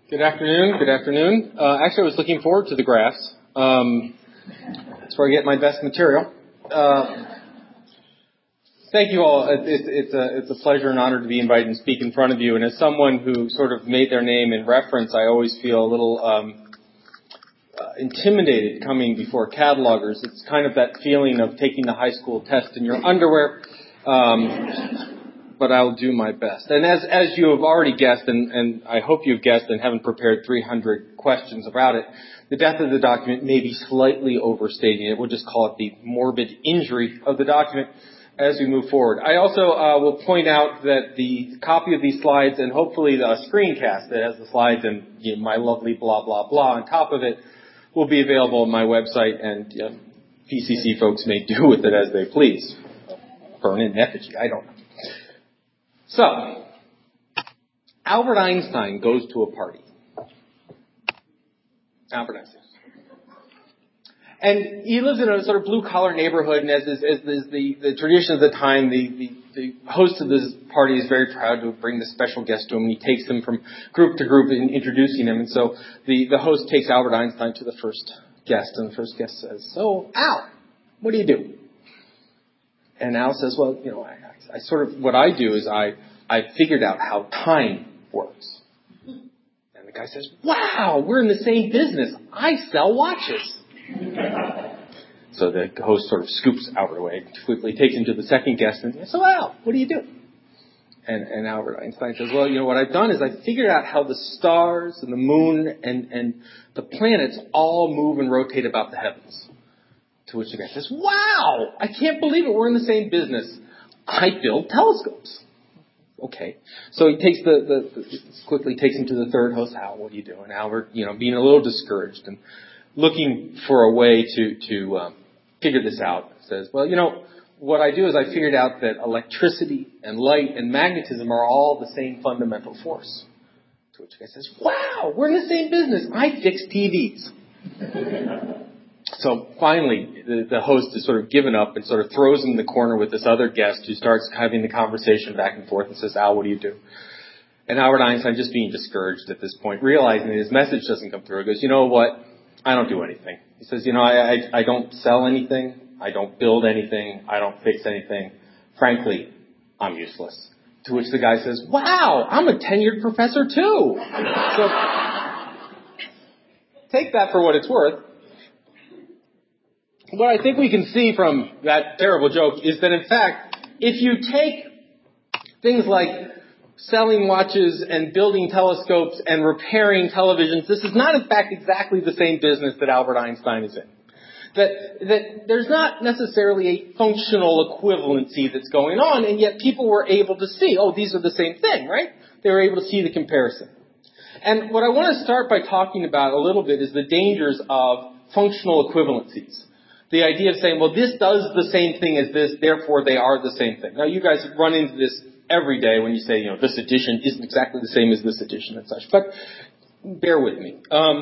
Good afternoon. Good afternoon. Actually, I was looking forward to the graphs. That's where I get my best material. Thank you all. It's a pleasure and honor to be invited and speak in front of you. And as someone who sort of made their name in reference, I always feel a little intimidated coming before catalogers. It's kind of that feeling of taking the high school test in your underwear. But I'll do my best. And as you have already guessed, and I hope you've guessed and haven't prepared 300 questions about it, the depth of the document may be slightly overstating it. We'll just call it the morbid injury of the document as we move forward. I also will point out that the copy of these slides and hopefully the screencast that has the slides and my lovely blah, blah, blah on top of it will be available on my website, and PCC folks may do with it as they please. Burn in effigy, I don't know. So, Albert Einstein goes to a party. Albert Einstein. And he lives in a sort of blue-collar neighborhood, and as the tradition of the time, the host of this party is very proud to bring this special guest to him, and he takes him from group to group in introducing him. And so the host takes Albert Einstein to the first guest, and the first guest says, "So, Al, what do you do?" And Al says, "Well, I sort of, what I do is I figured out how time works." And the guy says, "Wow, we're in the same business. I sell watches." So the host sort of scoops Albert away, quickly takes him to the second guest and says, "So Al, what do you do?" And Albert Einstein says, "Well, what I've done is I figured out how the stars and the moon and the planets all move and rotate about the heavens." To which the guy says, "Wow, I can't believe it. We're in the same business. I build telescopes." Okay. So he takes quickly takes him to the third host. "Al, what do you do?" And Albert, being a little discouraged and looking for a way to figure this out, says, "Well, what I do is I figured out that electricity and light and magnetism are all the same fundamental force." To which the guy says, "Wow, we're in the same business. I fix TVs." So finally, the host is sort of given up and sort of throws him in the corner with this other guest who starts having the conversation back and forth and says, "Al, what do you do?" And Albert Einstein, just being discouraged at this point, realizing that his message doesn't come through, goes, "You know what? I don't do anything." He says, I don't sell anything. I don't build anything. I don't fix anything. Frankly, I'm useless. To which the guy says, "Wow, I'm a tenured professor too." So take that for what it's worth. What I think we can see from that terrible joke is that, in fact, if you take things like selling watches and building telescopes and repairing televisions, this is not, in fact, exactly the same business that Albert Einstein is in. That there's not necessarily a functional equivalency that's going on, and yet people were able to see, these are the same thing, right? They were able to see the comparison. And what I want to start by talking about a little bit is the dangers of functional equivalencies. The idea of saying, well, this does the same thing as this, therefore they are the same thing. Now, you guys run into this every day when you say, this edition isn't exactly the same as this edition and such. But bear with me.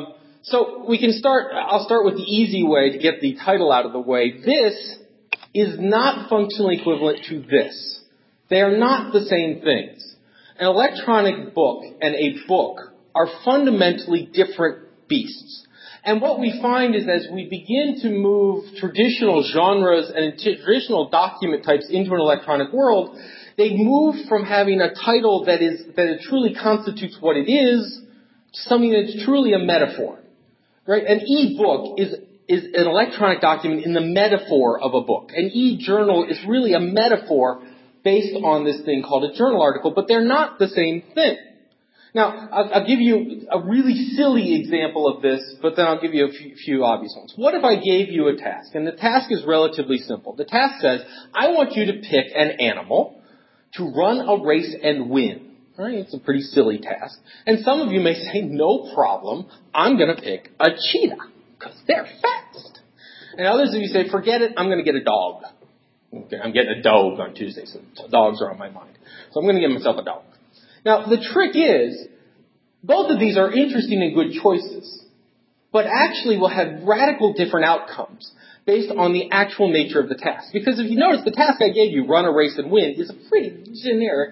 So we can I'll start with the easy way to get the title out of the way. This is not functionally equivalent to this. They are not the same things. An electronic book and a book are fundamentally different beasts. And what we find is as we begin to move traditional genres and traditional document types into an electronic world, they move from having a title that it truly constitutes what it is to something that's truly a metaphor. Right? An e-book is an electronic document in the metaphor of a book. An e-journal is really a metaphor based on this thing called a journal article, but they're not the same thing. Now, I'll give you a really silly example of this, but then I'll give you a few obvious ones. What if I gave you a task? And the task is relatively simple. The task says, I want you to pick an animal to run a race and win. Right? It's a pretty silly task. And some of you may say, no problem, I'm going to pick a cheetah, because they're fast. And others of you say, forget it, I'm going to get a dog. Okay, I'm getting a dog on Tuesday, so dogs are on my mind. So I'm going to get myself a dog. Now, the trick is, both of these are interesting and good choices, but actually will have radical different outcomes based on the actual nature of the task. Because if you notice, the task I gave you, run a race and win, is a pretty generic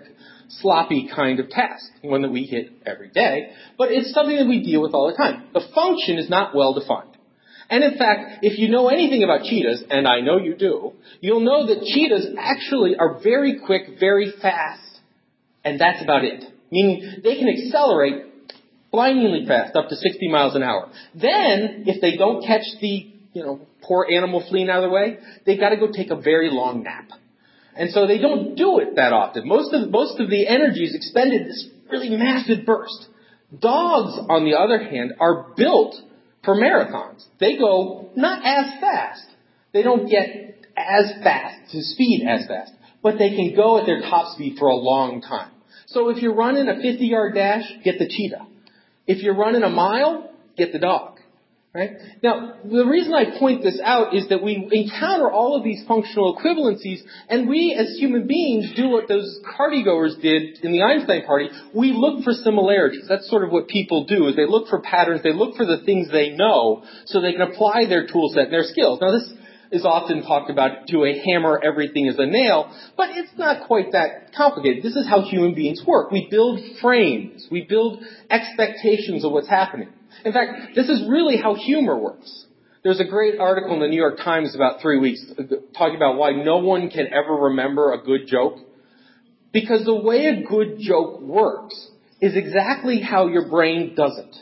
sloppy kind of task, one that we hit every day, but it's something that we deal with all the time. The function is not well defined. And in fact, if you know anything about cheetahs, and I know you do, you'll know that cheetahs actually are very quick, very fast, and that's about it. Meaning they can accelerate blindingly fast, up to 60 miles an hour. Then, if they don't catch the, poor animal fleeing out of the way, they've got to go take a very long nap. And so they don't do it that often. Most of the energy is expended in this really massive burst. Dogs, on the other hand, are built for marathons. They go not as fast. They don't get as fast, to speed as fast, but they can go at their top speed for a long time. So if you're running a 50-yard dash, get the cheetah. If you're running a mile, get the dog. Right? Now, the reason I point this out is that we encounter all of these functional equivalencies, and we as human beings do what those partygoers did in the Einstein party. We look for similarities. That's sort of what people do, is they look for patterns, they look for the things they know, so they can apply their tool set and their skills. Now, this is often talked about to a hammer, everything is a nail, but it's not quite that complicated. This is how human beings work. We build frames. We build expectations of what's happening. In fact, this is really how humor works. There's a great article in the New York Times about 3 weeks talking about why no one can ever remember a good joke. Because the way a good joke works is exactly how your brain doesn't.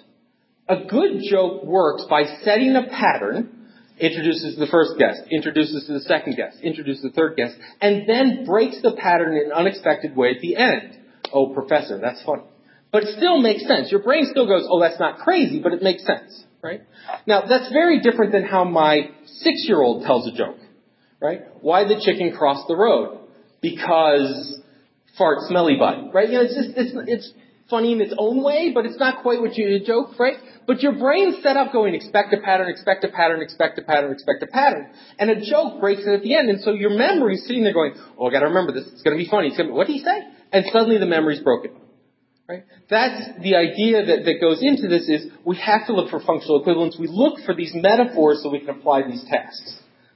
A good joke works by setting a pattern, introduces the first guest, introduces the second guest, introduces the third guest, and then breaks the pattern in an unexpected way at the end. Oh, professor, that's funny. But it still makes sense. Your brain still goes, oh, that's not crazy, but it makes sense, right? Now, that's very different than how my 6-year-old tells a joke, right? Why the chicken crossed the road? Because fart smelly butt, right? It's funny in its own way, but it's not quite what you joke, right? But your brain's set up going, expect a pattern, expect a pattern, expect a pattern, expect a pattern. And a joke breaks it at the end. And so your memory's sitting there going, oh, I got to remember this. It's going to be funny. What did he say? And suddenly the memory's broken. Right? That's the idea that goes into this, is we have to look for functional equivalence. We look for these metaphors so we can apply these tasks.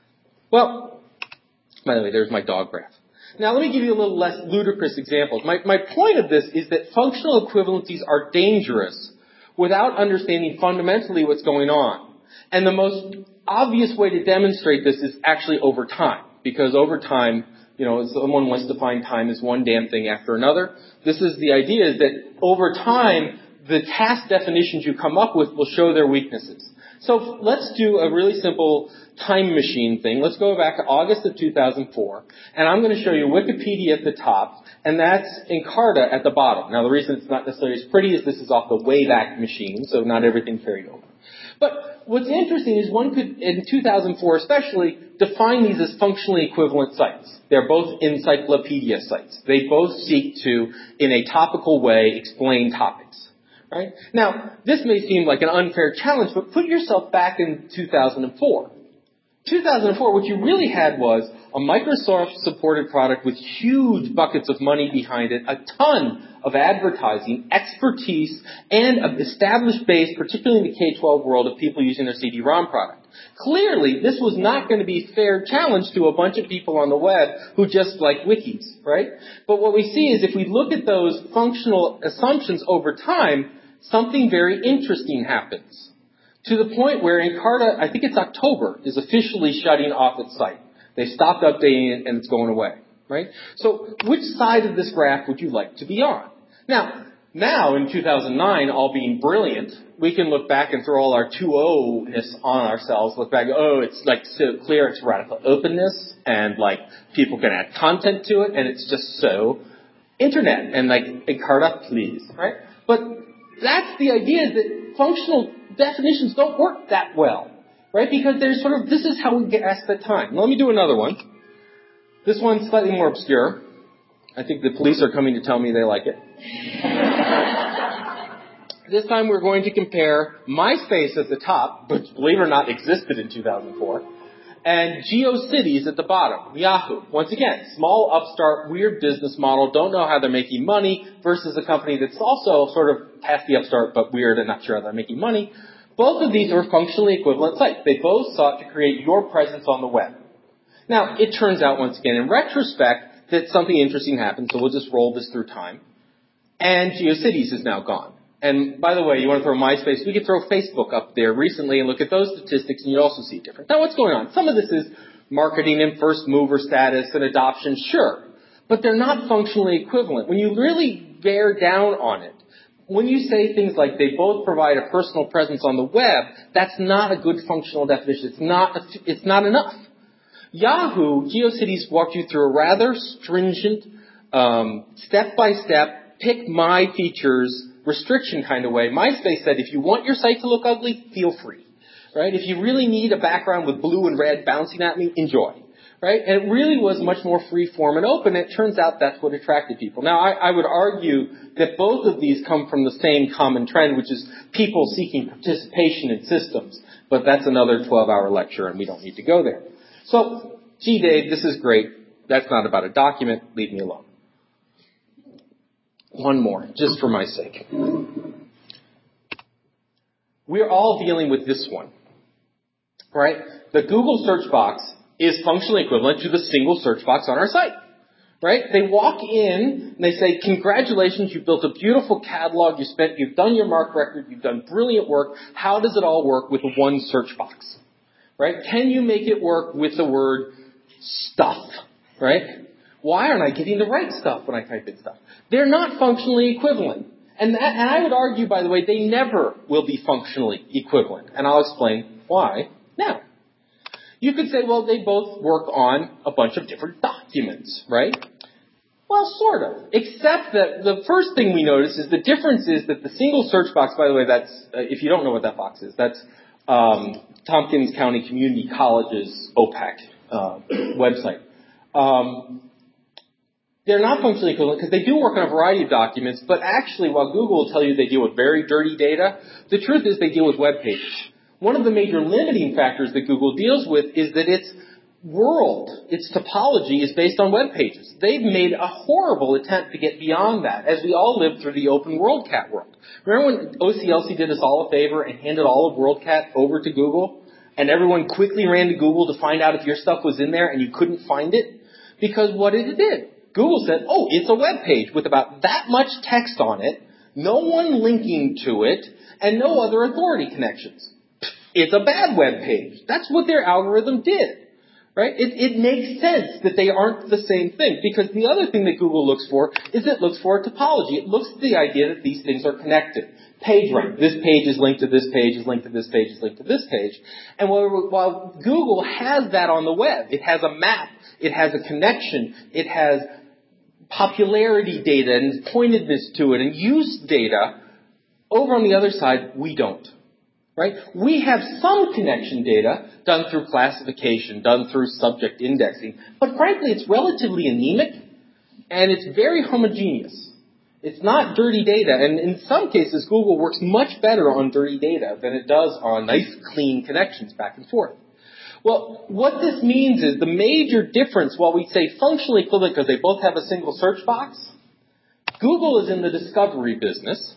Well, by the way, there's my dog graph. Now let me give you a little less ludicrous example. My point of this is that functional equivalencies are dangerous without understanding fundamentally what's going on. And the most obvious way to demonstrate this is actually over time. Because over time, someone wants to define time as one damn thing after another. This is the idea, is that over time, the task definitions you come up with will show their weaknesses. So let's do a really simple time machine thing. Let's go back to August of 2004, and I'm going to show you Wikipedia at the top, and that's Encarta at the bottom. Now, the reason it's not necessarily as pretty is this is off the Wayback Machine, so not everything carried over. But what's interesting is one could, in 2004 especially, define these as functionally equivalent sites. They're both encyclopedia sites. They both seek to, in a topical way, explain topics. Right? Now, this may seem like an unfair challenge, but put yourself back in 2004. 2004, what you really had was a Microsoft-supported product with huge buckets of money behind it, a ton of advertising, expertise, and an established base, particularly in the K-12 world, of people using their CD-ROM product. Clearly, this was not going to be a fair challenge to a bunch of people on the web who just like wikis, right? But what we see is if we look at those functional assumptions over time, something very interesting happens. To the point where Encarta, I think it's October, is officially shutting off its site. They stopped updating it and it's going away, right? So which side of this graph would you like to be on? Now in 2009, all being brilliant, we can look back and throw all our 2.0-ness on ourselves, look back, it's like so clear, it's radical openness, and like people can add content to it, and it's just so internet, and like Encarta, please, right? But that's the idea, that functional definitions don't work that well, right? Because there's this is how we get asked at time. Let me do another one. This one's slightly more obscure. I think the police are coming to tell me they like it. This time we're going to compare MySpace at the top, which, believe it or not, existed in 2004, and GeoCities at the bottom, Yahoo. Once again, small, upstart, weird business model, don't know how they're making money, versus a company that's also sort of past the upstart, but weird and not sure how they're making money. Both of these are functionally equivalent sites. They both sought to create your presence on the web. Now, it turns out, once again, in retrospect, that something interesting happened, so we'll just roll this through time. And GeoCities is now gone. And by the way, you want to throw MySpace, we could throw Facebook up there recently and look at those statistics, and you'd also see a difference. Now, what's going on? Some of this is marketing and first mover status and adoption, sure. But they're not functionally equivalent. When you really bear down on it, when you say things like they both provide a personal presence on the web, that's not a good functional definition. It's not enough. Yahoo, GeoCities walked you through a rather stringent, step-by-step, pick my features, restriction kind of way. MySpace said if you want your site to look ugly, feel free. Right? If you really need a background with blue and red bouncing at me, enjoy. Right? And it really was much more free form and open. And it turns out that's what attracted people. Now, I would argue that both of these come from the same common trend, which is people seeking participation in systems. But that's another 12-hour lecture, and we don't need to go there. So, gee, Dave, this is great. That's not about a document. Leave me alone. One more, just for my sake. We're all dealing with this one, right? The Google search box is functionally equivalent to the single search box on our site, right? They walk in and they say, congratulations, you've built a beautiful catalog, you've done your MARC record, you've done brilliant work. How does it all work with one search box, right? Can you make it work with the word stuff, right? Why aren't I getting the right stuff when I type in stuff? They're not functionally equivalent. And I would argue, by the way, they never will be functionally equivalent. And I'll explain why now. You could say, well, they both work on a bunch of different documents, right? Well, sort of. Except that the first thing we notice is the difference is that the single search box, by the way, that's, if you don't know what that box is, that's Tompkins County Community College's OPAC website. They're not functionally equivalent because they do work on a variety of documents, but actually while Google will tell you they deal with very dirty data, the truth is they deal with web pages. One of the major limiting factors that Google deals with is that its world, its topology is based on web pages. They've made a horrible attempt to get beyond that as we all live through the open WorldCat world. Remember when OCLC did us all a favor and handed all of WorldCat over to Google and everyone quickly ran to Google to find out if your stuff was in there and you couldn't find it? Because what did it do? Google said, oh, it's a web page with about that much text on it, no one linking to it, and no other authority connections. It's a bad web page. That's what their algorithm did, right? It makes sense that they aren't the same thing because the other thing that Google looks for is it looks for a topology. It looks at the idea that these things are connected. Page rank. This page is linked to this page, is linked to this page, is linked to this page. And while Google has that on the web, it has a map, it has a connection, it has popularity data and pointedness to it and use data, over on the other side, we don't. Right? We have some connection data done through classification, done through subject indexing, but frankly it's relatively anemic and it's very homogeneous. It's not dirty data, and in some cases Google works much better on dirty data than it does on nice clean connections back and forth. Well, what this means is the major difference, while we say functionally equivalent because they both have a single search box, Google is in the discovery business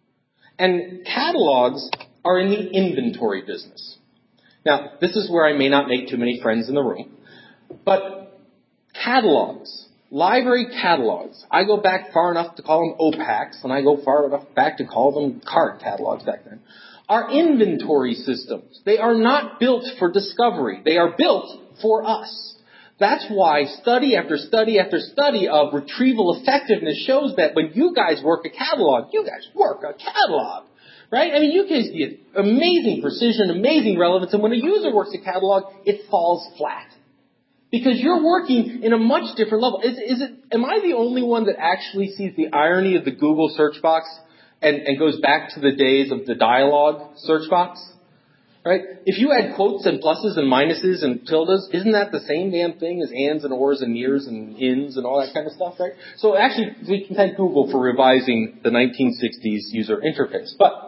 and catalogs are in the inventory business. Now, this is where I may not make too many friends in the room, but catalogs, library catalogs, I go back far enough to call them OPACs, and I go far enough back to call them card catalogs back then, are inventory systems. They are not built for discovery. They are built for us. That's why study after study after study of retrieval effectiveness shows that when you guys work a catalog, you guys work a catalog. Right? I mean, you guys get amazing precision, amazing relevance, and when a user works a catalog, it falls flat. Because you're working in a much different level. Am I the only one that actually sees the irony of the Google search box and goes back to the days of the dialogue search box? Right? If you add quotes and pluses and minuses and tildes, isn't that the same damn thing as ands and ors and nears and ins and all that kind of stuff, right? So actually, we can thank Google for revising the 1960s user interface. But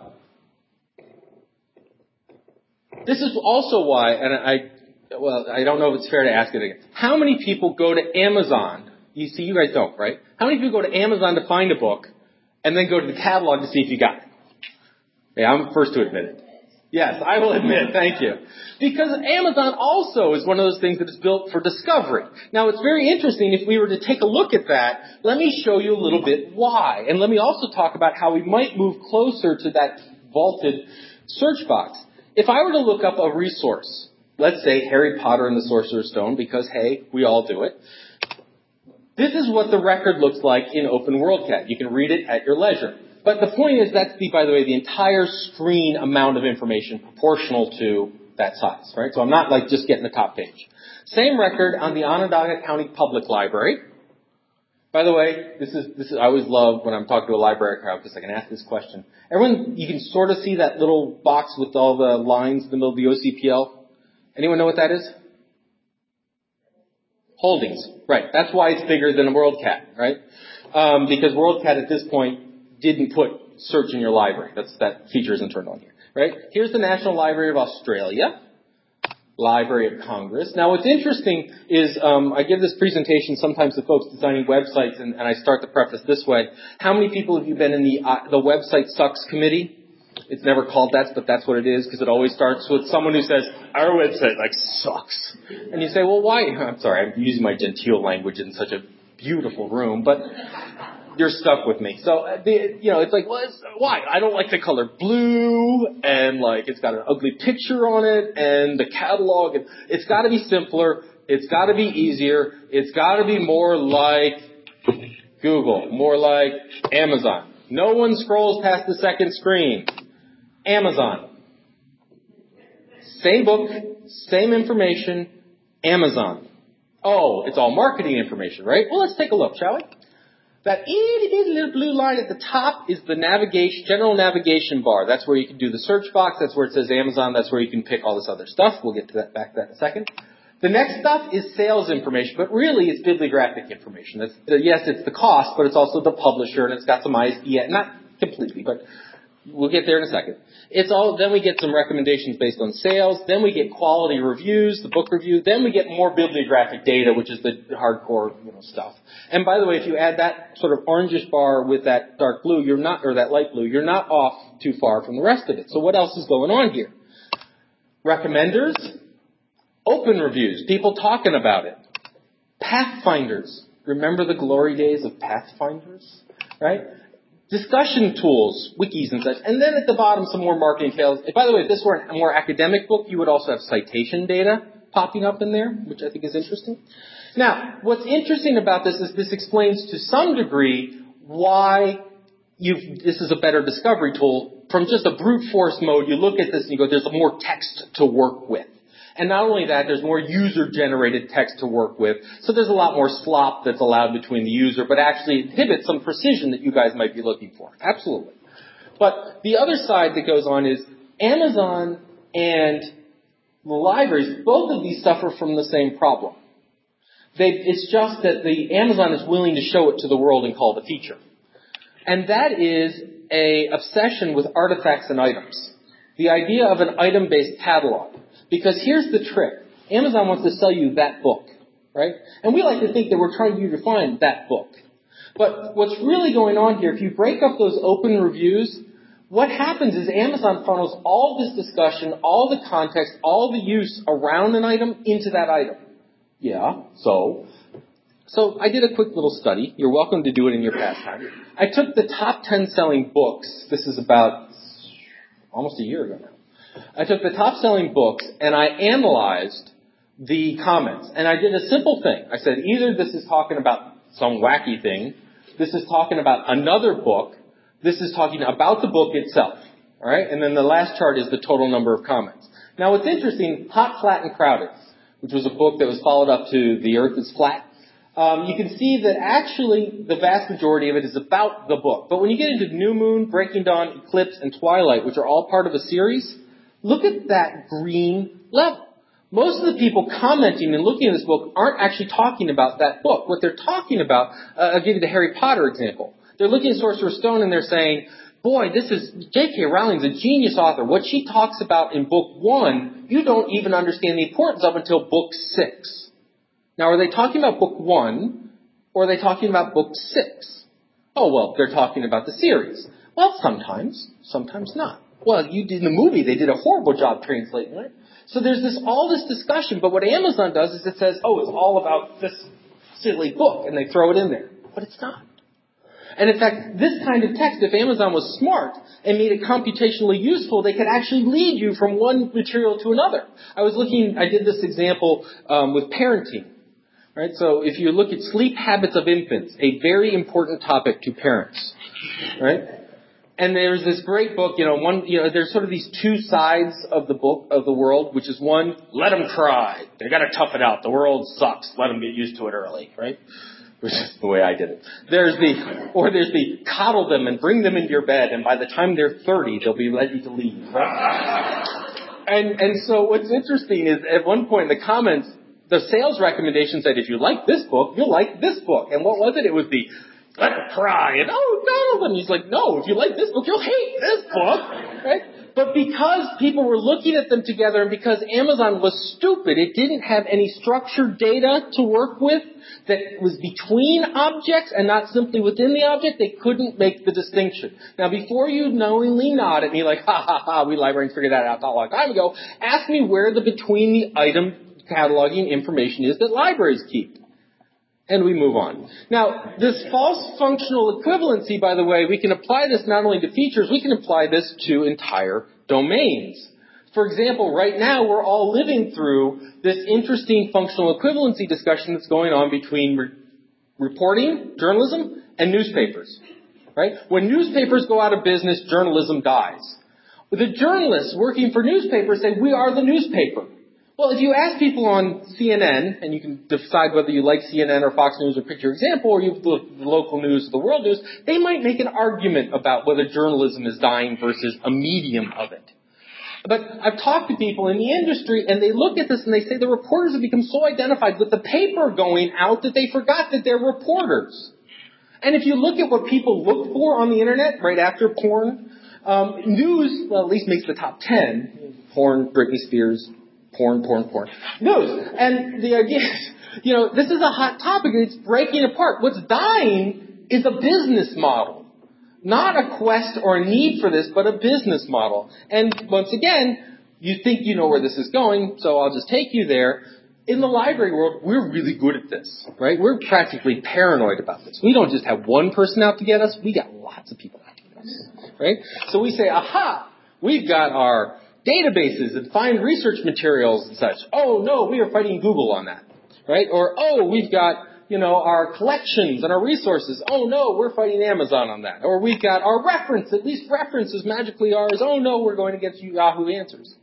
this is also why, and I don't know if it's fair to ask it again. How many people go to Amazon? You see, you guys don't, right? How many people go to Amazon to find a book and then go to the catalog to see if you got it? Yeah, I'm the first to admit it. Yes, I will admit, thank you. Because Amazon also is one of those things that is built for discovery. Now, it's very interesting if we were to take a look at that. Let me show you a little bit why. And let me also talk about how we might move closer to that vaulted search box. If I were to look up a resource, let's say Harry Potter and the Sorcerer's Stone, because, hey, we all do it. This is what the record looks like in Open WorldCat. You can read it at your leisure. But the point is that's by the way, the entire screen amount of information proportional to that size, right? So I'm not like just getting the top page. Same record on the Onondaga County Public Library. By the way, this is I always love when I'm talking to a library crowd because I can ask this question. Everyone, you can sort of see that little box with all the lines in the middle of the OCPL. Anyone know what that is? Holdings. Right. That's why it's bigger than a WorldCat, right? Because WorldCat at this point didn't put search in your library. That feature isn't turned on here, right? Here's the National Library of Australia, Library of Congress. Now, what's interesting is I give this presentation sometimes to folks designing websites, and I start the preface this way. How many people have you been in the website sucks committee? It's never called that, but that's what it is, because it always starts with someone who says, our website, sucks. And you say, well, why? I'm sorry, I'm using my genteel language in such a beautiful room, but you're stuck with me. So, it's like, well, why? I don't like the color blue, and, it's got an ugly picture on it, and the catalog, and it's got to be simpler, it's got to be easier, it's got to be more like Google, more like Amazon. No one scrolls past the second screen. Amazon. Same book, same information, Amazon. Oh, it's all marketing information, right? Well, let's take a look, shall we? That itty-bitty little blue line at the top is the general navigation bar. That's where you can do the search box. That's where it says Amazon. That's where you can pick all this other stuff. We'll get to that back to that in a second. The next stuff is sales information, but really it's bibliographic information. Yes, it's the cost, but it's also the publisher, and it's got some ISBN. Not completely, but we'll get there in a second. Then we get some recommendations based on sales. Then we get quality reviews, the book review. Then we get more bibliographic data, which is the hardcore, stuff. And by the way, if you add that sort of orangish bar with that dark blue, or that light blue, you're not off too far from the rest of it. So what else is going on here? Recommenders, open reviews, people talking about it. Pathfinders. Remember the glory days of Pathfinders, right? Discussion tools, wikis and such. And then at the bottom, some more marketing tales. By the way, if this were a more academic book, you would also have citation data popping up in there, which I think is interesting. Now, what's interesting about this is this explains to some degree why this is a better discovery tool. From just a brute force mode, you look at this and you go, there's more text to work with. And not only that, there's more user-generated text to work with. So there's a lot more slop that's allowed between the user, but actually inhibits some precision that you guys might be looking for. Absolutely. But the other side that goes on is Amazon and the libraries, both of these suffer from the same problem. It's just that the Amazon is willing to show it to the world and call it a feature. And that is a obsession with artifacts and items. The idea of an item-based catalog. Because here's the trick. Amazon wants to sell you that book, right? And we like to think that we're trying to find that book. But what's really going on here, if you break up those open reviews, what happens is Amazon funnels all this discussion, all the context, all the use around an item into that item. Yeah, so I did a quick little study. You're welcome to do it in your pastime. I took the top 10 selling books. This is about almost a year ago now. I took the top selling books and I analyzed the comments. And I did a simple thing. I said either this is talking about some wacky thing, this is talking about another book, this is talking about the book itself. All right? And then the last chart is the total number of comments. Now what's interesting, Hot, Flat, and Crowded, which was a book that was followed up to The Earth is Flat, you can see that actually the vast majority of it is about the book. But when you get into New Moon, Breaking Dawn, Eclipse, and Twilight, which are all part of a series, look at that green level. Most of the people commenting and looking at this book aren't actually talking about that book. What they're talking about, I'll give you the Harry Potter example. They're looking at Sorcerer's Stone and they're saying, boy, J.K. Rowling's a genius author. What she talks about in book 1, you don't even understand the importance of until book 6. Now, are they talking about book 1 or are they talking about book 6? Oh, well, they're talking about the series. Well, sometimes not. Well, you did in the movie, they did a horrible job translating, right? So there's all this discussion, but what Amazon does is it says, oh, it's all about this silly book, and they throw it in there. But it's not. And in fact, this kind of text, if Amazon was smart and made it computationally useful, they could actually lead you from one material to another. I did this example with parenting. Right? So if you look at sleep habits of infants, a very important topic to parents. Right? And there's this great book, there's sort of these two sides of the book, of the world, which is one, let them try. They gotta tough it out. The world sucks. Let them get used to it early, right? Which is the way I did it. There's the coddle them and bring them into your bed, and by the time they're 30, they'll be ready to leave, right? And so what's interesting is at one point in the comments, the sales recommendation said, if you like this book, you'll like this book. And what was it? It was the let them cry, and oh no, and he's like, no, if you like this book, you'll hate this book, right? But because people were looking at them together, and because Amazon was stupid, it didn't have any structured data to work with that was between objects and not simply within the object, they couldn't make the distinction. Now, before you knowingly nod at me like, we librarians figured that out a long time ago, ask me where the between the item cataloging information is that libraries keep. And we move on. Now, this false functional equivalency, by the way, we can apply this not only to features, we can apply this to entire domains. For example, right now we're all living through this interesting functional equivalency discussion that's going on between reporting, journalism, and newspapers. Right? When newspapers go out of business, journalism dies. The journalists working for newspapers say, we are the newspaper. Well, if you ask people on CNN, and you can decide whether you like CNN or Fox News or pick your example, or you look at the local news or the world news, they might make an argument about whether journalism is dying versus a medium of it. But I've talked to people in the industry, and they look at this and they say the reporters have become so identified with the paper going out that they forgot that they're reporters. And if you look at what people look for on the internet right after porn, news, well, at least makes the top 10. Porn, Britney Spears, porn. News. And the idea is, this is a hot topic and it's breaking apart. What's dying is a business model. Not a quest or a need for this, but a business model. And once again, you think you know where this is going, so I'll just take you there. In the library world, we're really good at this, right? We're practically paranoid about this. We don't just have one person out to get us, we got lots of people out to get us, right? So we say, aha, we've got our databases and find research materials and such. Oh no, we are fighting Google on that, right? Or, oh, we've got, our collections and our resources. Oh no, we're fighting Amazon on that. Or we've got our reference, at least reference is magically ours. Oh no, we're going against Yahoo Answers.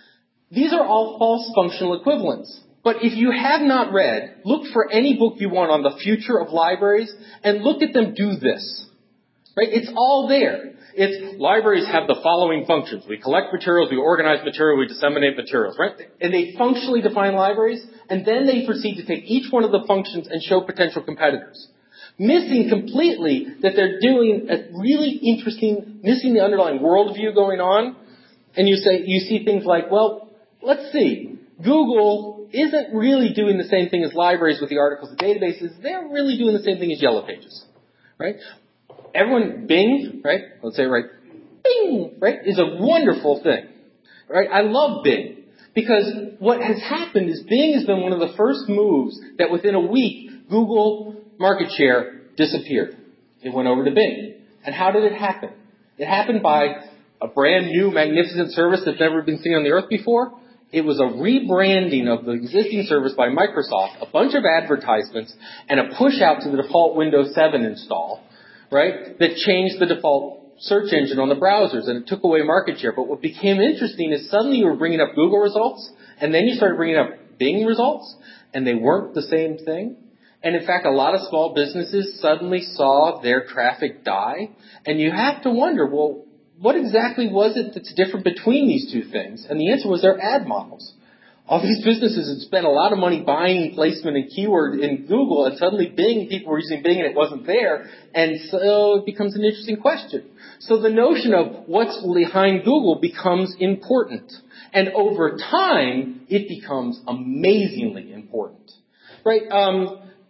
These are all false functional equivalents. But if you have not read, look for any book you want on the future of libraries and look at them do this. Right? It's all there. It's libraries have the following functions. We collect materials, we organize material, we disseminate materials, right? And they functionally define libraries, and then they proceed to take each one of the functions and show potential competitors. Missing completely that they're doing a really interesting, missing the underlying worldview going on. And you see things like, well, let's see. Google isn't really doing the same thing as libraries with the articles and databases. They're really doing the same thing as Yellow Pages, right? Everyone, Bing, right? Let's say it right. Bing, right, is a wonderful thing, right? I love Bing because what has happened is Bing has been one of the first moves that within a week, Google market share disappeared. It went over to Bing. And how did it happen? It happened by a brand new magnificent service that's never been seen on the earth before. It was a rebranding of the existing service by Microsoft, a bunch of advertisements, and a push out to the default Windows 7 install, right, that changed the default search engine on the browsers, and it took away market share. But what became interesting is suddenly you were bringing up Google results, and then you started bringing up Bing results, and they weren't the same thing. And in fact, a lot of small businesses suddenly saw their traffic die, and you have to wonder, well, what exactly was it that's different between these two things? And the answer was their ad models. All these businesses had spent a lot of money buying placement and keyword in Google, and suddenly Bing, people were using Bing and it wasn't there, and so it becomes an interesting question. So the notion of what's behind Google becomes important. And over time, it becomes amazingly important. Right?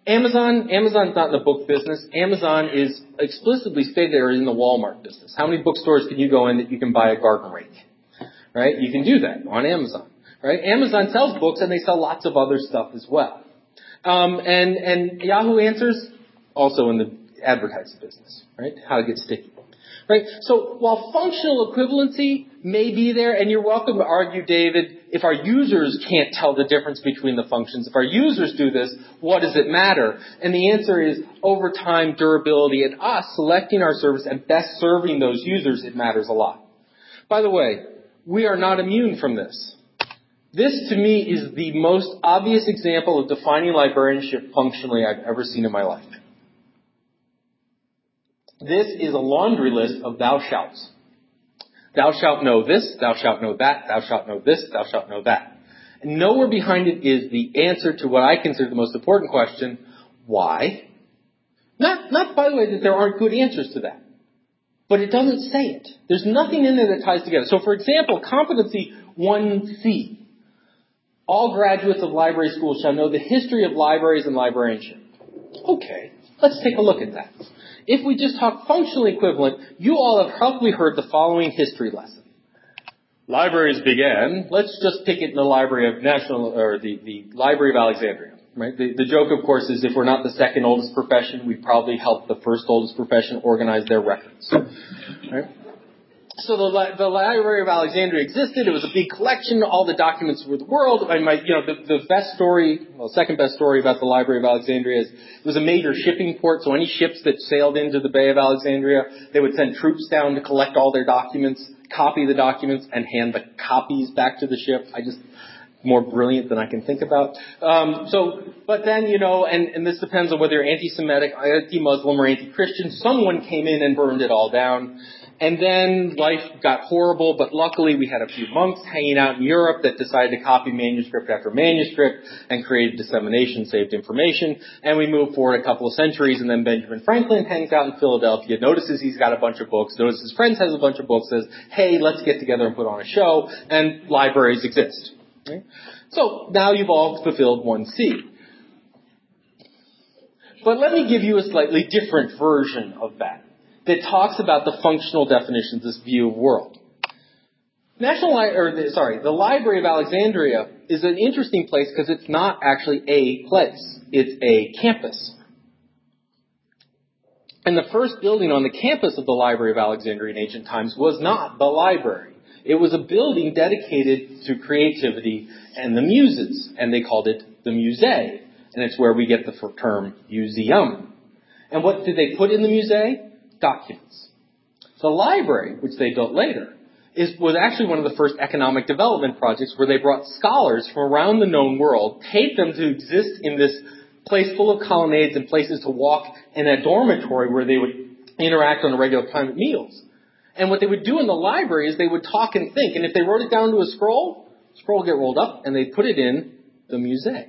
Amazon's not in the book business. Amazon is explicitly stated they're in the Walmart business. How many bookstores can you go in that you can buy a garden rake? Right? You can do that on Amazon. Right? Amazon sells books and they sell lots of other stuff as well. And Yahoo Answers, also in the advertising business. Right? How to get sticky. Right? So while functional equivalency may be there, and you're welcome to argue, David, if our users can't tell the difference between the functions, if our users do this, what does it matter? And the answer is, over time, durability, and us selecting our service and best serving those users, it matters a lot. By the way, we are not immune from this. This, to me, is the most obvious example of defining librarianship functionally I've ever seen in my life. This is a laundry list of thou shalts. Thou shalt know this, thou shalt know that, thou shalt know this, thou shalt know that. And nowhere behind it is the answer to what I consider the most important question, why? Not by the way that there aren't good answers to that. But it doesn't say it. There's nothing in there that ties together. So for example, competency 1C. All graduates of library schools shall know the history of libraries and librarianship. Okay, let's take a look at that. If we just talk functionally equivalent, you all have probably heard the following history lesson. Libraries began, let's just pick it in the Library of the Library of Alexandria. Right? The joke, of course, is if we're not the second oldest profession, we probably helped the first oldest profession organize their records. Right? So the Library of Alexandria existed. It was a big collection, all the documents of the world. The best story, second best story about the Library of Alexandria is it was a major shipping port. So any ships that sailed into the Bay of Alexandria, they would send troops down to collect all their documents, copy the documents, and hand the copies back to the ship. More brilliant than I can think about. But then, and this depends on whether you're anti-Semitic, anti-Muslim, or anti-Christian. Someone came in and burned it all down. And then life got horrible, but luckily we had a few monks hanging out in Europe that decided to copy manuscript after manuscript and created dissemination, saved information. And we moved forward a couple of centuries, and then Benjamin Franklin hangs out in Philadelphia, notices he's got a bunch of books, notices his friend has a bunch of books, says, hey, let's get together and put on a show, and libraries exist. Okay? So now you've all fulfilled 1C. But let me give you a slightly different version of that talks about the functional definitions, this view of world. The Library of Alexandria is an interesting place because it's not actually a place. It's a campus. And the first building on the campus of the Library of Alexandria in ancient times was not the library. It was a building dedicated to creativity and the muses, and they called it the Musée. And it's where we get the term museum. And what did they put in the Musée? Documents. The library, which they built later, was actually one of the first economic development projects where they brought scholars from around the known world, paid them to exist in this place full of colonnades and places to walk in a dormitory where they would interact on a regular time at meals. And what they would do in the library is they would talk and think, and if they wrote it down to a scroll would get rolled up, and they'd put it in the Musée.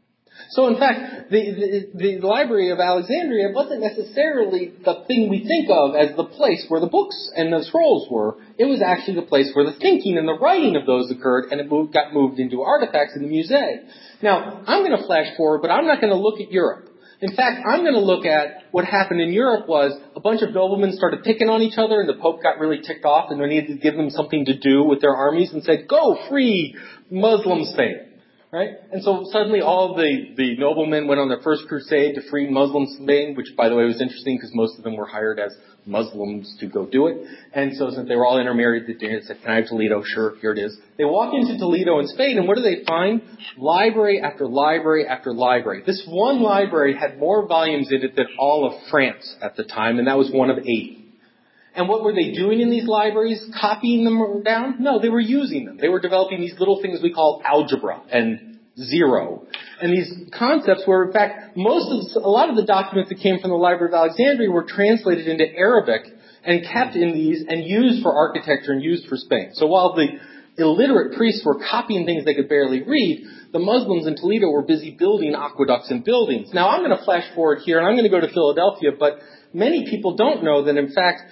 So in fact, the Library of Alexandria wasn't necessarily the thing we think of as the place where the books and the scrolls were. It was actually the place where the thinking and the writing of those occurred, and it got moved into artifacts in the Musée. Now, I'm going to flash forward, but I'm not going to look at Europe. In fact, I'm going to look at what happened in Europe was a bunch of noblemen started picking on each other, and the Pope got really ticked off, and they needed to give them something to do with their armies, and said, go free Muslim Spain. Right? And so suddenly all the noblemen went on their first crusade to free Muslim Spain, which, by the way, was interesting because most of them were hired as Muslims to go do it. And so since they were all intermarried, they said, can I have Toledo? Sure, here it is. They walk into Toledo in Spain, and what do they find? Library after library after library. This one library had more volumes in it than all of France at the time, and that was one of 80. And what were they doing in these libraries? Copying them down? No, they were using them. They were developing these little things we call algebra and zero. And these concepts were, in fact, a lot of the documents that came from the Library of Alexandria were translated into Arabic and kept in these and used for architecture and used for Spain. So while the illiterate priests were copying things they could barely read, the Muslims in Toledo were busy building aqueducts and buildings. Now I'm going to flash forward here, and I'm going to go to Philadelphia, but many people don't know that, in fact,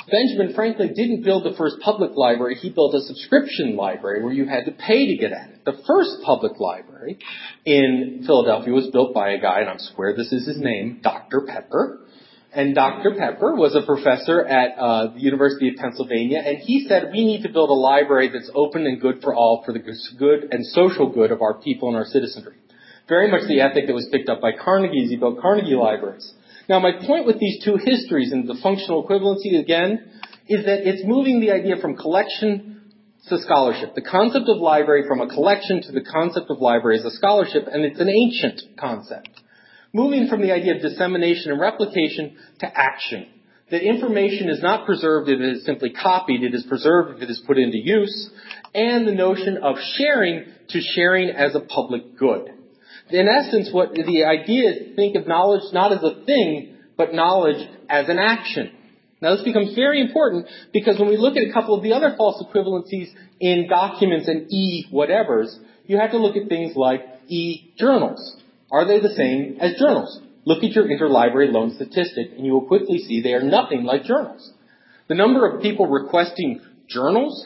Benjamin Franklin didn't build the first public library. He built a subscription library where you had to pay to get at it. The first public library in Philadelphia was built by a guy, and I'm square this is his name, Dr. Pepper. And Dr. Pepper was a professor at the University of Pennsylvania, and he said we need to build a library that's open and good for all for the good and social good of our people and our citizenry. Very much the ethic that was picked up by Carnegie as he built Carnegie libraries. Now, my point with these two histories and the functional equivalency, again, is that it's moving the idea from collection to scholarship. The concept of library from a collection to the concept of library as a scholarship, and it's an ancient concept. Moving from the idea of dissemination and replication to action. That information is not preserved if it is simply copied, it is preserved if it is put into use, and the notion of sharing to sharing as a public good. In essence, what the idea is, think of knowledge not as a thing, but knowledge as an action. Now this becomes very important because when we look at a couple of the other false equivalencies in documents and e-whatevers, you have to look at things like e-journals. Are they the same as journals? Look at your interlibrary loan statistic and you will quickly see they are nothing like journals. The number of people requesting journal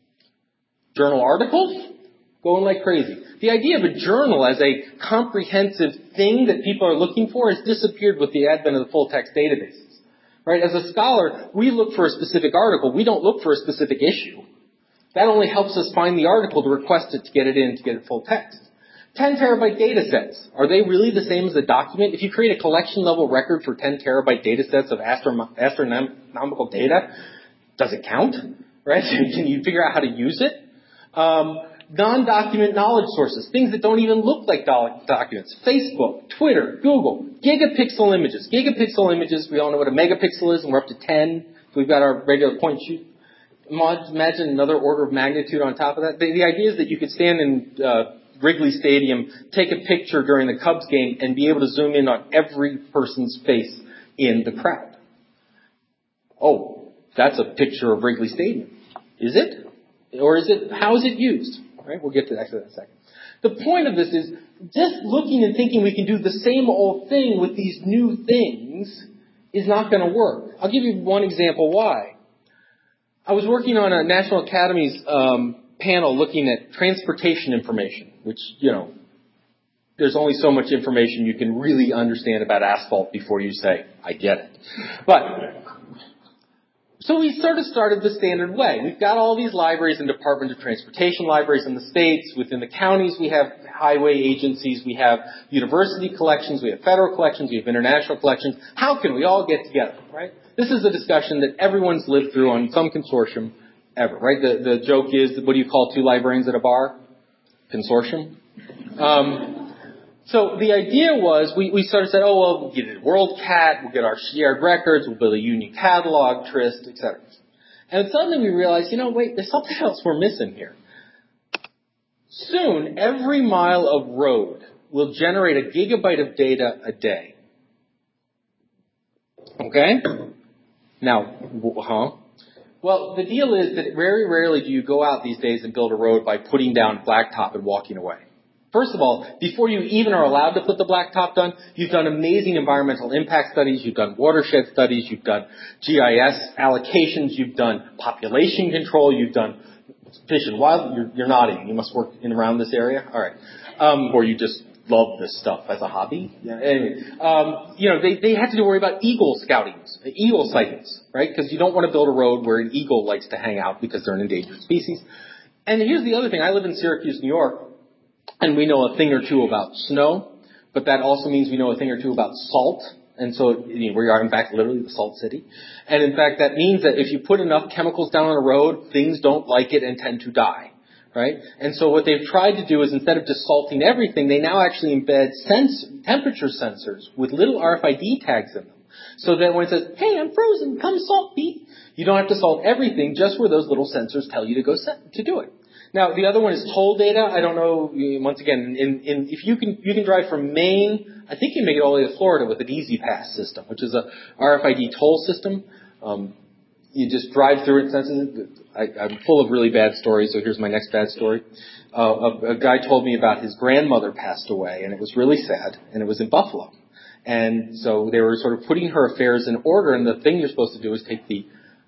articles, going like crazy. The idea of a journal as a comprehensive thing that people are looking for has disappeared with the advent of the full-text databases. Right? As a scholar, we look for a specific article. We don't look for a specific issue. That only helps us find the article to request it, to get it in, to get it full text. 10 terabyte data sets. Are they really the same as a document? If you create a collection level record for 10 terabyte data sets of astronomical data, does it count? Right? Can you figure out how to use it? Non-document knowledge sources, things that don't even look like documents. Facebook, Twitter, Google, gigapixel images. Gigapixel images, we all know what a megapixel is, and we're up to 10. We've got our regular point shoot. Imagine another order of magnitude on top of that. The idea is that you could stand in Wrigley Stadium, take a picture during the Cubs game, and be able to zoom in on every person's face in the crowd. Oh, that's a picture of Wrigley Stadium. Is it? Or is it, how is it used? Right? We'll get to that in a second. The point of this is just looking and thinking we can do the same old thing with these new things is not going to work. I'll give you one example why. I was working on a National Academy's panel looking at transportation information, which, there's only so much information you can really understand about asphalt before you say, I get it. So we sort of started the standard way. We've got all these libraries and Department of Transportation libraries in the states. Within the counties, we have highway agencies. We have university collections. We have federal collections. We have international collections. How can we all get together, right? This is a discussion that everyone's lived through on some consortium ever, right? The joke is, what do you call two librarians at a bar? Consortium. So the idea was, we sort of said, we'll get a WorldCat, we'll get our shared records, we'll build a union catalog, Trist, etc. And suddenly we realized, wait, there's something else we're missing here. Soon, every mile of road will generate a gigabyte of data a day. Okay? Now, Well, the deal is that very rarely do you go out these days and build a road by putting down blacktop and walking away. First of all, before you even are allowed to put the blacktop down, you've done amazing environmental impact studies, you've done watershed studies, you've done GIS allocations, you've done population control, you've done fish and wild. You're nodding. You must work in around this area. All right. Or you just love this stuff as a hobby. Yeah. Anyway, they had to worry about eagle sightings, right? Because you don't want to build a road where an eagle likes to hang out because they're an endangered species. And here's the other thing. I live in Syracuse, New York. And we know a thing or two about snow, but that also means we know a thing or two about salt. And so we are, in fact, literally the salt city. And in fact, that means that if you put enough chemicals down on a road, things don't like it and tend to die, right? And so what they've tried to do is instead of just salting everything, they now actually embed temperature sensors with little RFID tags in them. So that when it says, hey, I'm frozen, come salt me, you don't have to salt everything, just where those little sensors tell you to do it. Now, the other one is toll data. I don't know, once again, if you can drive from Maine, I think you make it all the way to Florida with an Easy Pass system, which is a RFID toll system. You just drive through it. I'm full of really bad stories, so here's my next bad story. A guy told me about his grandmother passed away, and it was really sad, and it was in Buffalo. And so they were sort of putting her affairs in order, and the thing you're supposed to do is take the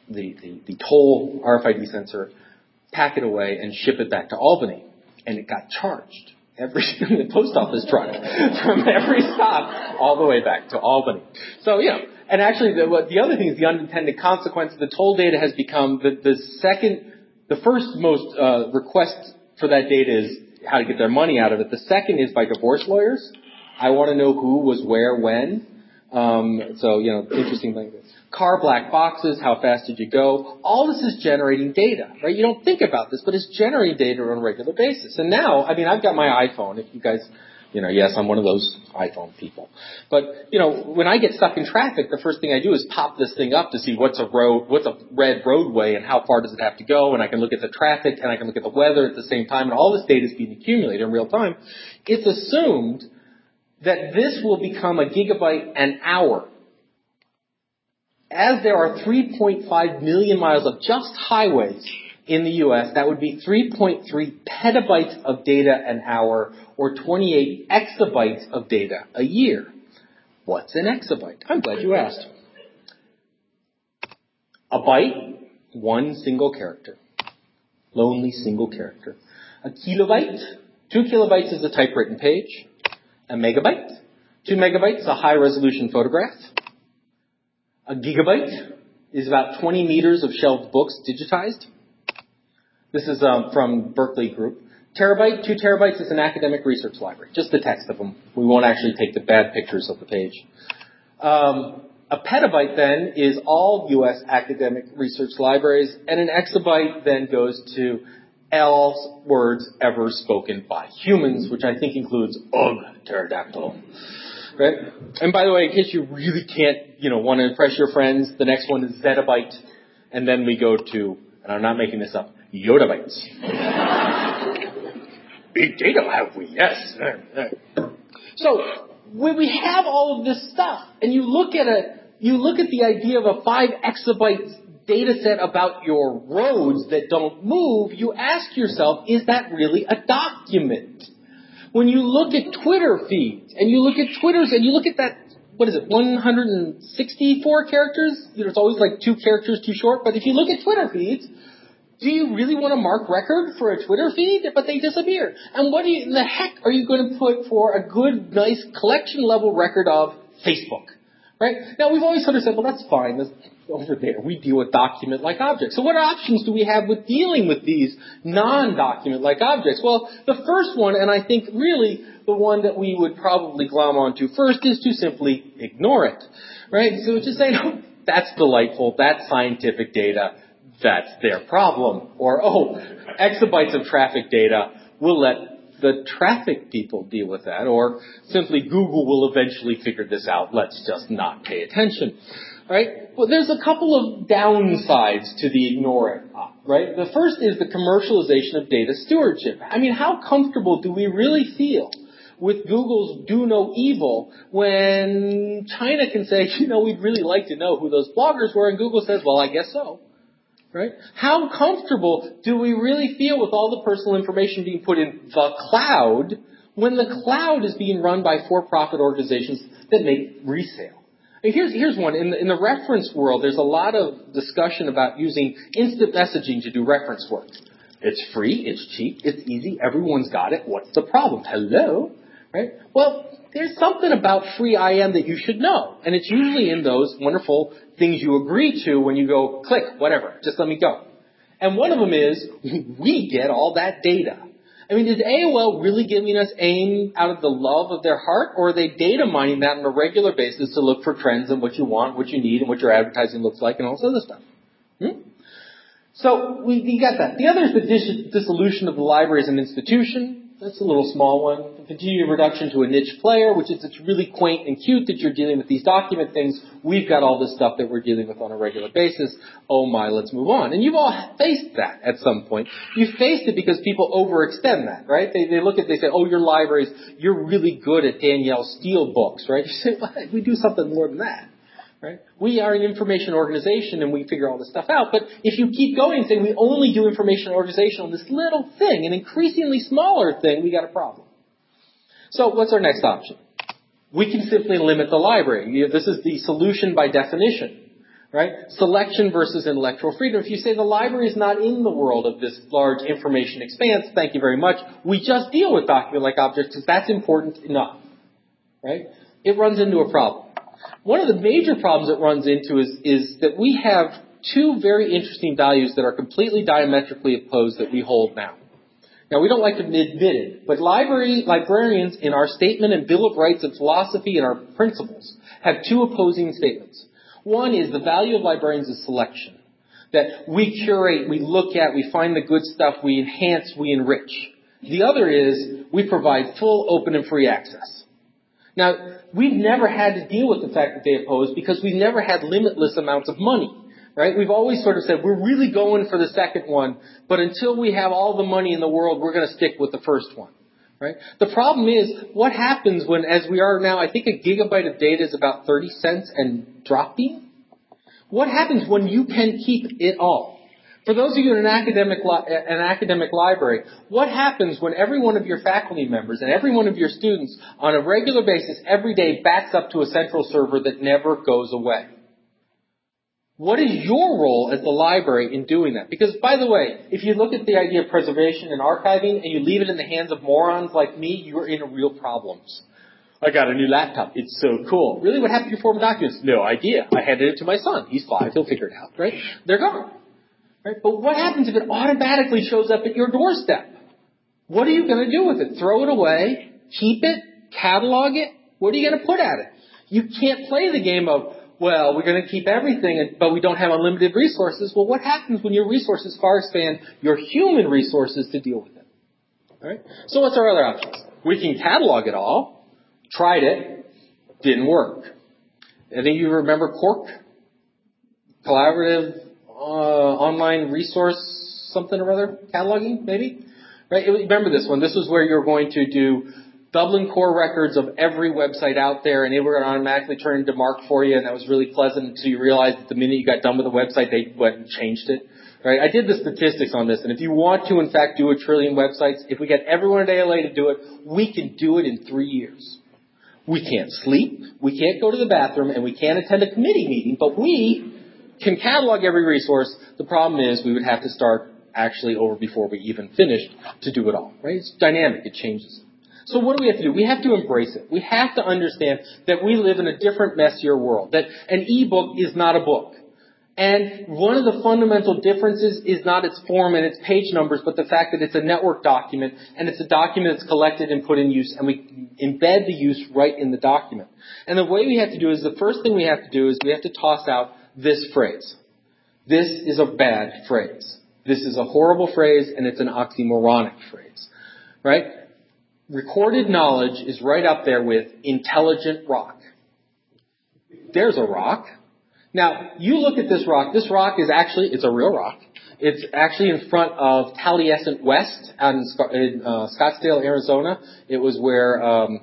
the toll RFID sensor, pack it away, and ship it back to Albany. And it got charged in the post office truck from every stop all the way back to Albany. So, and actually the other thing is the unintended consequence. The toll data has become the first most request for that data is how to get their money out of it. The second is by divorce lawyers. I want to know who was where, when. Interesting things. Car black boxes, how fast did you go? All this is generating data, right? You don't think about this, but it's generating data on a regular basis. And now, I've got my iPhone. If you guys, yes, I'm one of those iPhone people. But, when I get stuck in traffic, the first thing I do is pop this thing up to see what's a red roadway and how far does it have to go. And I can look at the traffic and I can look at the weather at the same time. And all this data is being accumulated in real time. It's assumed that this will become a gigabyte an hour. As there are 3.5 million miles of just highways in the U.S., that would be 3.3 petabytes of data an hour, or 28 exabytes of data a year. What's an exabyte? I'm glad you asked. A byte, one single character. Lonely single character. A kilobyte, 2 kilobytes is a typewritten page. A megabyte, 2 megabytes, a high-resolution photograph. A gigabyte is about 20 meters of shelved books digitized. This is from Berkeley Group. Terabyte, 2 terabytes is an academic research library. Just the text of them. We won't actually take the bad pictures of the page. A petabyte then is all U.S. academic research libraries, and an exabyte then goes to all words ever spoken by humans, which I think includes ugh, pterodactyl. Right? And by the way, in case you really can't, want to impress your friends, the next one is zettabyte. And then we go to, and I'm not making this up, yottabytes. Big data, have we? Yes. So, when we have all of this stuff, and you look at the idea of a 5 exabyte data set about your roads that don't move, you ask yourself, is that really a document? When you look at Twitter feeds, and you look at Twitters, and you look at that, 164 characters? It's always like 2 characters too short, but if you look at Twitter feeds, do you really want to mark record for a Twitter feed? But they disappear. And what in the heck are you going to put for a good, nice collection level record of Facebook? Right? Now, we've always sort of said, well, that's fine. That's over there. We deal with document-like objects. So what options do we have with dealing with these non-document-like objects? Well, the first one, and I think really the one that we would probably glom onto first, is to simply ignore it. Right? So just say, no, that's delightful. That's scientific data. That's their problem. Or, exabytes of traffic data. We'll let the traffic people deal with that, or simply Google will eventually figure this out. Let's just not pay attention. Right? Well, there's a couple of downsides to the ignore it, right? The first is the commercialization of data stewardship. How comfortable do we really feel with Google's do no evil when China can say, we'd really like to know who those bloggers were, and Google says, well, I guess so. Right? How comfortable do we really feel with all the personal information being put in the cloud when the cloud is being run by for-profit organizations that make resale? Here's one. In the reference world, there's a lot of discussion about using instant messaging to do reference work. It's free, it's cheap, it's easy, everyone's got it. What's the problem? Hello? Right? Well, there's something about free IM that you should know. And it's usually in those wonderful things you agree to when you go, click, whatever, just let me go. And one of them is, we get all that data. Is AOL really giving us AIM out of the love of their heart, or are they data mining that on a regular basis to look for trends and what you want, what you need, and what your advertising looks like, and all this other stuff? So, we got that. The other is the dissolution of the library as an institution. That's a little small one. The continued reduction to a niche player, which is it's really quaint and cute that you're dealing with these document things. We've got all this stuff that we're dealing with on a regular basis. Oh my, let's move on. And you've all faced that at some point. You've faced it because people overextend that, right? They say, oh, your libraries, you're really good at Danielle Steele books, right? You say, well, we do something more than that. Right? We are an information organization and we figure all this stuff out. But if you keep going and saying we only do information organization on this little thing, an increasingly smaller thing, we got a problem. So what's our next option? We can simply limit the library. This is the solution by definition. right? Selection versus intellectual freedom. If you say the library is not in the world of this large information expanse, thank you very much. We just deal with document-like objects because that's important enough, right? It runs into a problem. One of the major problems it runs into is that we have two very interesting values that are completely diametrically opposed that we hold now. Now, we don't like to admit it, but librarians in our statement and Bill of Rights of philosophy and our principles have two opposing statements. One is the value of librarians is selection. That we curate, we look at, we find the good stuff, we enhance, we enrich. The other is we provide full, open, and free access. Now, we've never had to deal with the fact that they oppose because we've never had limitless amounts of money. Right? We've always sort of said, we're really going for the second one, but until we have all the money in the world, we're going to stick with the first one. Right? The problem is, what happens when, as we are now, I think a gigabyte of data is about 30 cents and dropping? What happens when you can keep it all? For those of you in an academic library, what happens when every one of your faculty members and every one of your students on a regular basis every day backs up to a central server that never goes away? What is your role as the library in doing that? Because, by the way, if you look at the idea of preservation and archiving and you leave it in the hands of morons like me, you're in real problems. I got a new laptop. It's so cool. Really, what happened to your former documents? No idea. I handed it to my son. He's 5. He'll figure it out, right? They're gone. Right? But what happens if it automatically shows up at your doorstep? What are you going to do with it? Throw it away? Keep it? Catalog it? What are you going to put at it? You can't play the game of, well, we're going to keep everything, but we don't have unlimited resources. Well, what happens when your resources far expand your human resources to deal with it? All right? So what's our other options? We can catalog it all. Tried it. Didn't work. Any of you remember Cork? Collaborative online resource something or other? Cataloging, maybe? Right? Remember this one. This was where you're going to do Dublin core records of every website out there, and they were going to automatically turn into MARC for you, and that was really pleasant until you realized that the minute you got done with the website, they went and changed it. Right? I did the statistics on this, and if you want to, in fact, do 1 trillion websites, if we get everyone at ALA to do it, we can do it in 3 years. We can't sleep, we can't go to the bathroom, and we can't attend a committee meeting, but we can catalog every resource. The problem is we would have to start actually over before we even finished to do it all. Right? It's dynamic. It changes. So what do we have to do? We have to embrace it. We have to understand that we live in a different, messier world, that an e-book is not a book. And one of the fundamental differences is not its form and its page numbers, but the fact that it's a network document, and it's a document that's collected and put in use, and we embed the use right in the document. And the way we have to do is, the first thing we have to do is we have to toss out this phrase. This is a bad phrase. This is a horrible phrase, and it's an oxymoronic phrase. Right? Recorded knowledge is right up there with intelligent rock. There's a rock. Now, you look at this rock. This rock is actually, it's a real rock. It's actually in front of Taliesin West out in Scottsdale, Arizona. It was where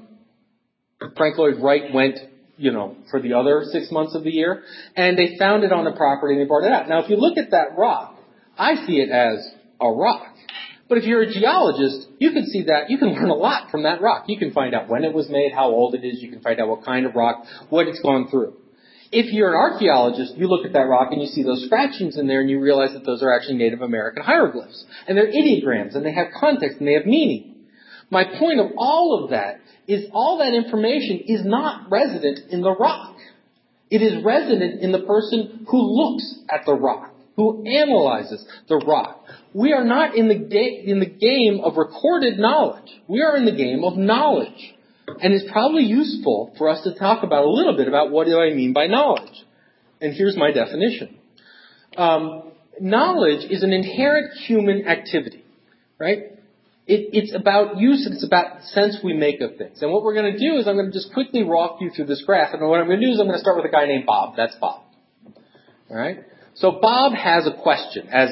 Frank Lloyd Wright went, for the other 6 months of the year. And they found it on the property and they brought it out. Now, if you look at that rock, I see it as a rock. But if you're a geologist, you can see that, you can learn a lot from that rock. You can find out when it was made, how old it is, you can find out what kind of rock, what it's gone through. If you're an archaeologist, you look at that rock and you see those scratchings in there and you realize that those are actually Native American hieroglyphs. And they're ideograms and they have context and they have meaning. My point of all of that is all that information is not resident in the rock. It is resident in the person who looks at the rock, who analyzes the rock. We are not in the game of recorded knowledge. We are in the game of knowledge. And it's probably useful for us to talk about a little bit about what do I mean by knowledge. And here's my definition. Knowledge is an inherent human activity, right? It's about use and it's about sense we make of things. And what we're going to do is I'm going to just quickly walk you through this graph. And what I'm going to do is I'm going to start with a guy named Bob. That's Bob. All right? So Bob has a question, as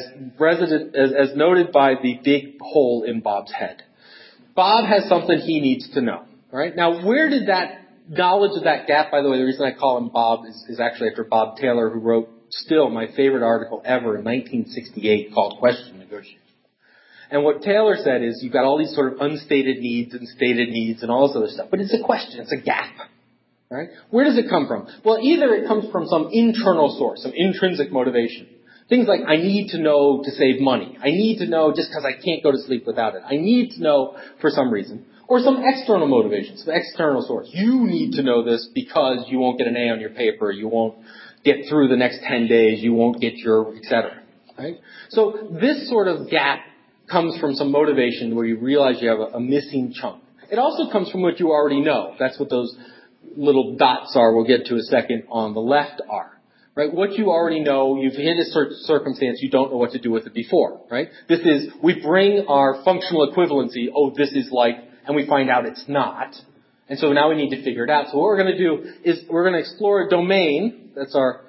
noted by the big hole in Bob's head. Bob has something he needs to know. All right? Now, where did that knowledge of that gap, by the way, the reason I call him Bob is actually after Bob Taylor, who wrote still my favorite article ever in 1968 called Question Negotiation. And what Taylor said is you've got all these sort of unstated needs and stated needs and all this other stuff. But it's a question. It's a gap. Right? Where does it come from? Well, either it comes from some internal source, some intrinsic motivation. Things like, I need to know to save money. I need to know just because I can't go to sleep without it. I need to know for some reason. Or some external motivation, some external source. You need to know this because you won't get an A on your paper. You won't get through the next 10 days. You won't get your, etc. Right? So this sort of gap comes from some motivation where you realize you have a missing chunk. It also comes from what you already know. That's what those little dots are, we'll get to a second, on the left are. Right? What you already know, you've hit a certain circumstance, you don't know what to do with it before. Right? This is, we bring our functional equivalency, oh, this is like, and we find out it's not. And so now we need to figure it out. So what we're going to do is we're going to explore a domain, that's our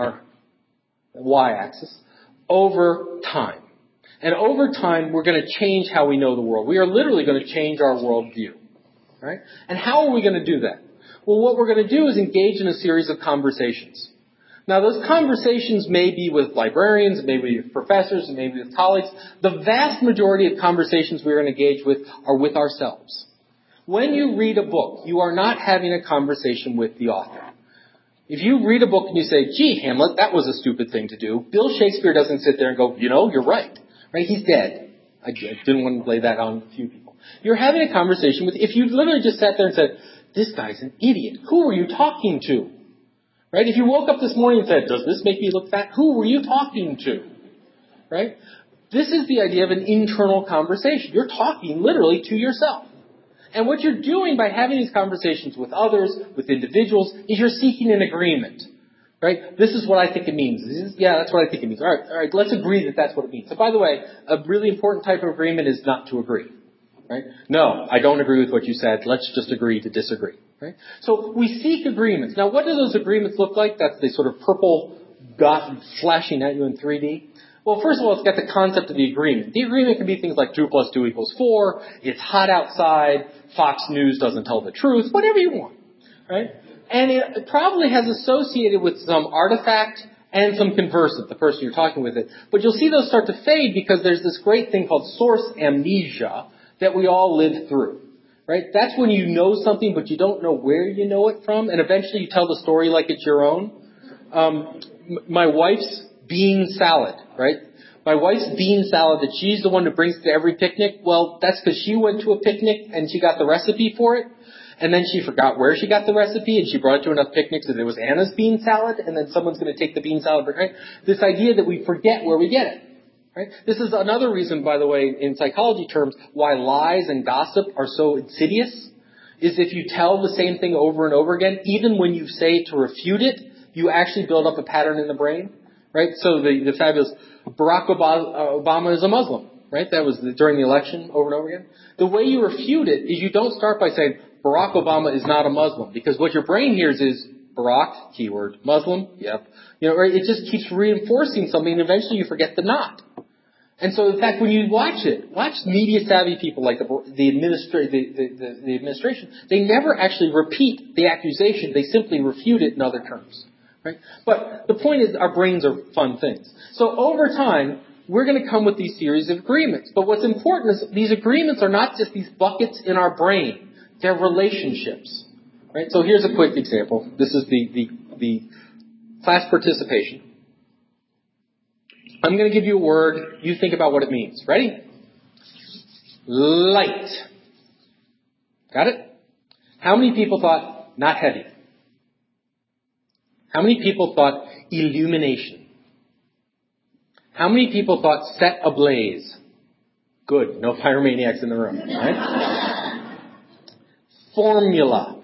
y-axis, over time. And over time, we're going to change how we know the world. We are literally going to change our worldview. Right? And how are we going to do that? Well, what we're going to do is engage in a series of conversations. Now, those conversations may be with librarians, it may be with professors, it may be with colleagues. The vast majority of conversations we're going to engage with are with ourselves. When you read a book, you are not having a conversation with the author. If you read a book and you say, gee, Hamlet, that was a stupid thing to do, Bill Shakespeare doesn't sit there and go, you know, you're right. Right? He's dead. I didn't want to lay that on a few people. You're having a conversation with, if you literally just sat there and said, this guy's an idiot. Who are you talking to? Right? If you woke up this morning and said, does this make me look fat? Who were you talking to? Right? This is the idea of an internal conversation. You're talking literally to yourself. And what you're doing by having these conversations with others, with individuals, is you're seeking an agreement. Right? This is what I think it means. Yeah, that's what I think it means. All right, let's agree that that's what it means. So by the way, a really important type of agreement is not to agree. Right? No, I don't agree with what you said. Let's just agree to disagree. Right? So we seek agreements. Now, what do those agreements look like? That's the sort of purple dot flashing at you in 3D. Well, first of all, it's got the concept of the agreement. The agreement can be things like 2 + 2 = 4. It's hot outside. Fox News doesn't tell the truth. Whatever you want. Right? And it probably has associated with some artifact and some conversant, the person you're talking with it. But you'll see those start to fade because there's this great thing called source amnesia that we all live through. Right? That's when you know something, but you don't know where you know it from, and eventually you tell the story like it's your own. My wife's bean salad, right? My wife's bean salad that she's the one who brings to every picnic, well, that's because she went to a picnic and she got the recipe for it, and then she forgot where she got the recipe, and she brought it to enough picnics that it was Anna's bean salad, and then someone's going to take the bean salad, right? This idea that we forget where we get it. Right? This is another reason, by the way, in psychology terms, why lies and gossip are so insidious, is if you tell the same thing over and over again, even when you say to refute it, you actually build up a pattern in the brain. Right? So the fabulous Barack Obama is a Muslim. Right? That was during the election over and over again. The way you refute it is you don't start by saying, Barack Obama is not a Muslim, because what your brain hears is, Barack, keyword, Muslim, yep. You know, right? It just keeps reinforcing something, and eventually you forget the not. And so, in fact, when you watch media-savvy people like the administration, they never actually repeat the accusation. They simply refute it in other terms. Right? But the point is, our brains are fun things. So over time, we're going to come with these series of agreements. But what's important is these agreements are not just these buckets in our brain. They're relationships. Right? So here's a quick example. This is the class participation. I'm going to give you a word. You think about what it means. Ready? Light. Got it? How many people thought not heavy? How many people thought illumination? How many people thought set ablaze? Good. No pyromaniacs in the room. Right? Formula.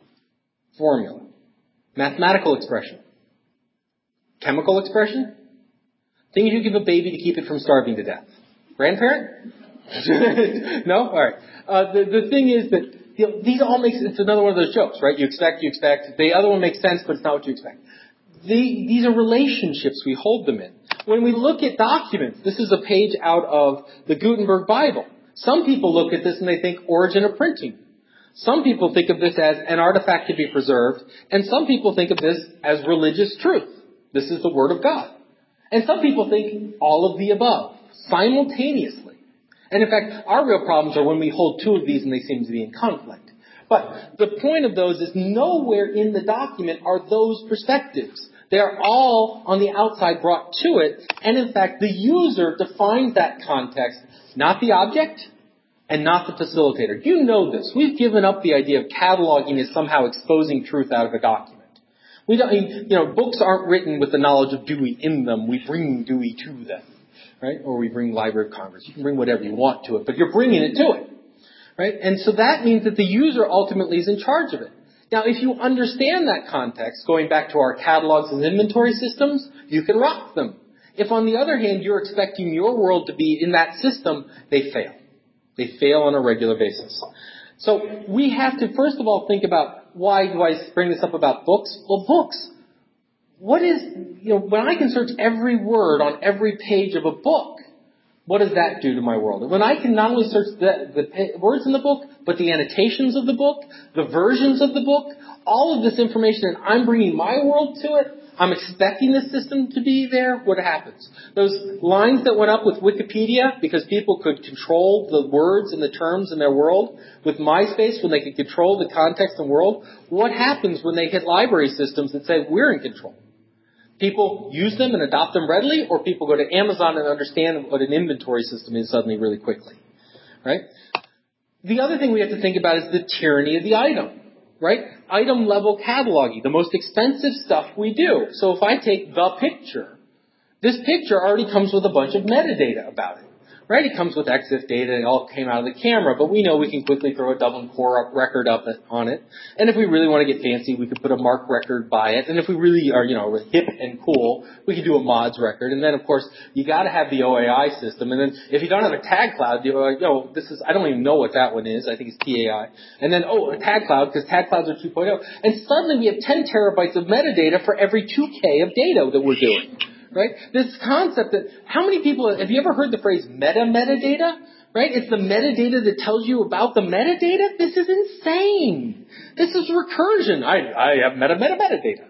Mathematical expression. Chemical expression. Things you give a baby to keep it from starving to death. Grandparent? No? All right. The thing is that these all it's another one of those jokes, right? You expect. The other one makes sense, but it's not what you expect. These are relationships. We hold them in. When we look at documents, this is a page out of the Gutenberg Bible. Some people look at this and they think origin of printing. Some people think of this as an artifact to be preserved, and some people think of this as religious truth. This is the Word of God. And some people think all of the above, simultaneously. And in fact, our real problems are when we hold two of these and they seem to be in conflict. But the point of those is nowhere in the document are those perspectives. They are all on the outside brought to it, and in fact, the user defines that context, not the object and not the facilitator. You know this. We've given up the idea of cataloging as somehow exposing truth out of a document. We don't, books aren't written with the knowledge of Dewey in them. We bring Dewey to them, right? Or we bring Library of Congress. You can bring whatever you want to it, but you're bringing it to it, right? And so that means that the user ultimately is in charge of it. Now, if you understand that context, going back to our catalogs and inventory systems, you can rock them. If, on the other hand, you're expecting your world to be in that system, they fail. They fail on a regular basis. So we have to, first of all, think about, why do I bring this up about books? Well, books. What is, when I can search every word on every page of a book, what does that do to my world? When I can not only search the words in the book, but the annotations of the book, the versions of the book, all of this information, and I'm bringing my world to it, I'm expecting the system to be there, what happens? Those lines that went up with Wikipedia, because people could control the words and the terms in their world, with MySpace, when they could control the context and world, what happens when they hit library systems that say, we're in control? People use them and adopt them readily, or people go to Amazon and understand what an inventory system is suddenly really quickly, right? The other thing we have to think about is the tyranny of the item, right? Item level cataloging, the most expensive stuff we do. So if I take the picture, this picture already comes with a bunch of metadata about it, right? It comes with EXIF data, it all came out of the camera, but we know we can quickly throw a Dublin Core record up on it. And if we really want to get fancy, we could put a MARC record by it. And if we really are, hip and cool, we could do a mods record. And then, of course, you got to have the OAI system. And then if you don't have a tag cloud, you're like, I don't even know what that one is. I think it's TAI. And then, a tag cloud, because tag clouds are 2.0. And suddenly we have 10 terabytes of metadata for every 2K of data that we're doing. Right? This concept that, how many people, have you ever heard the phrase metadata? Right? It's the metadata that tells you about the metadata? This is insane. This is recursion. I have metadata.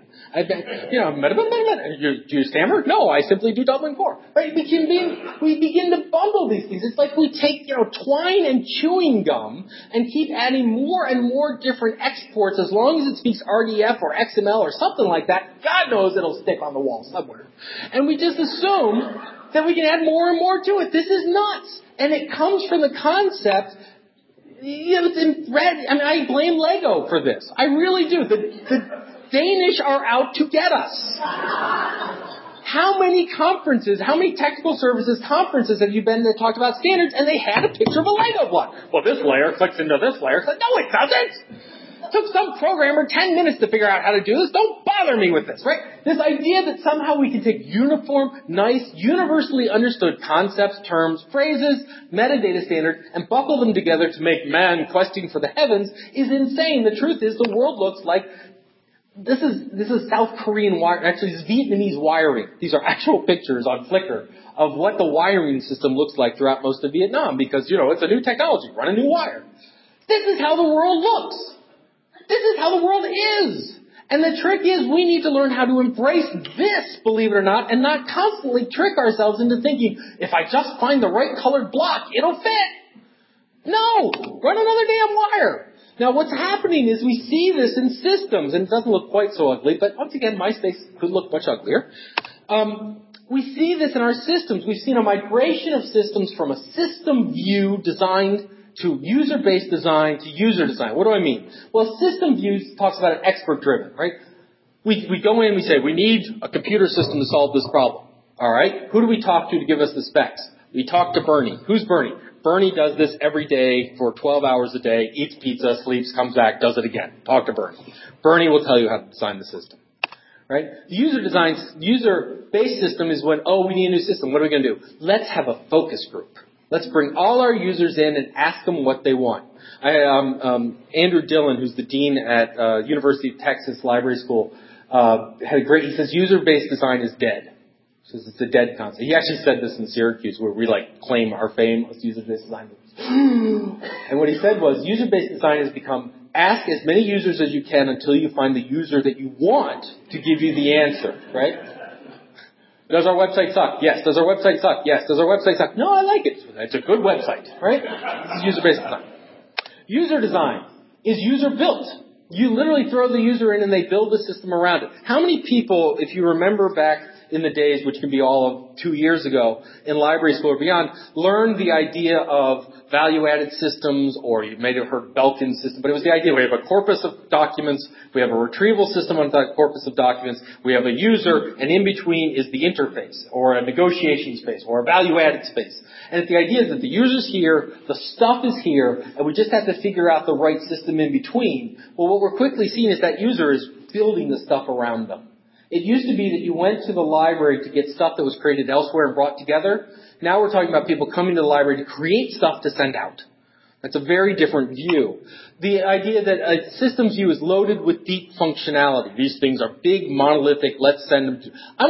Do you stammer? No, I simply do Dublin Core. Right? We begin to bundle these things. It's like we take, twine and chewing gum and keep adding more and more different exports as long as it speaks RDF or XML or something like that. God knows it'll stick on the wall somewhere. And we just assume that we can add more and more to it. This is nuts. And it comes from the concept, it's inbred. I blame Lego for this. I really do. The Danish are out to get us. How many technical services conferences have you been that talked about standards and they had a picture of a Lego block? Well, this layer clicks into this layer. It's like, no, it doesn't. It took some programmer 10 minutes to figure out how to do this. Don't bother me with this, right? This idea that somehow we can take uniform, nice, universally understood concepts, terms, phrases, metadata standards, and buckle them together to make man questing for the heavens is insane. The truth is the world looks like this is South Korean wire, actually it's Vietnamese wiring. These are actual pictures on Flickr of what the wiring system looks like throughout most of Vietnam because, it's a new technology. Run a new wire. This is how the world looks. This is how the world is. And the trick is we need to learn how to embrace this, believe it or not, and not constantly trick ourselves into thinking, if I just find the right colored block, it'll fit. No! Run another damn wire. Now, what's happening is we see this in systems, and it doesn't look quite so ugly, but once again, MySpace could look much uglier. We see this in our systems. We've seen a migration of systems from a system view designed to user-based design to user design. What do I mean? Well, system view talks about an expert-driven, right? We go in, we say, we need a computer system to solve this problem. All right? Who do we talk to give us the specs? We talk to Bernie. Who's Bernie? Bernie does this every day for 12 hours a day, eats pizza, sleeps, comes back, does it again. Talk to Bernie. Bernie will tell you how to design the system. Right? The user-based system is when, we need a new system. What are we going to do? Let's have a focus group. Let's bring all our users in and ask them what they want. Andrew Dillon, who's the dean at University of Texas Library School, he says user-based design is dead. He says it's a dead concept. He actually said this in Syracuse where we claim our fame as user-based design. And what he said was user-based design has become ask as many users as you can until you find the user that you want to give you the answer, right? Does our website suck? Yes. Does our website suck? Yes. Does our website suck? No, I like it. It's a good website, right? This is user-based design. User design. is user built. You literally throw the user in and they build the system around it. How many people, if you remember back in the days, which can be all of 2 years ago, in library school or beyond, learned the idea of value-added systems, or you may have heard Belkin's system, but it was the idea we have a corpus of documents, we have a retrieval system on that corpus of documents, we have a user, and in between is the interface, or a negotiation space, or a value-added space. And the idea is that the user's here, the stuff is here, and we just have to figure out the right system in between. Well, what we're quickly seeing is that user is building the stuff around them. It used to be that you went to the library to get stuff that was created elsewhere and brought together. Now we're talking about people coming to the library to create stuff to send out. That's a very different view. The idea that a systems view is loaded with deep functionality. These things are big, monolithic, let's send them to...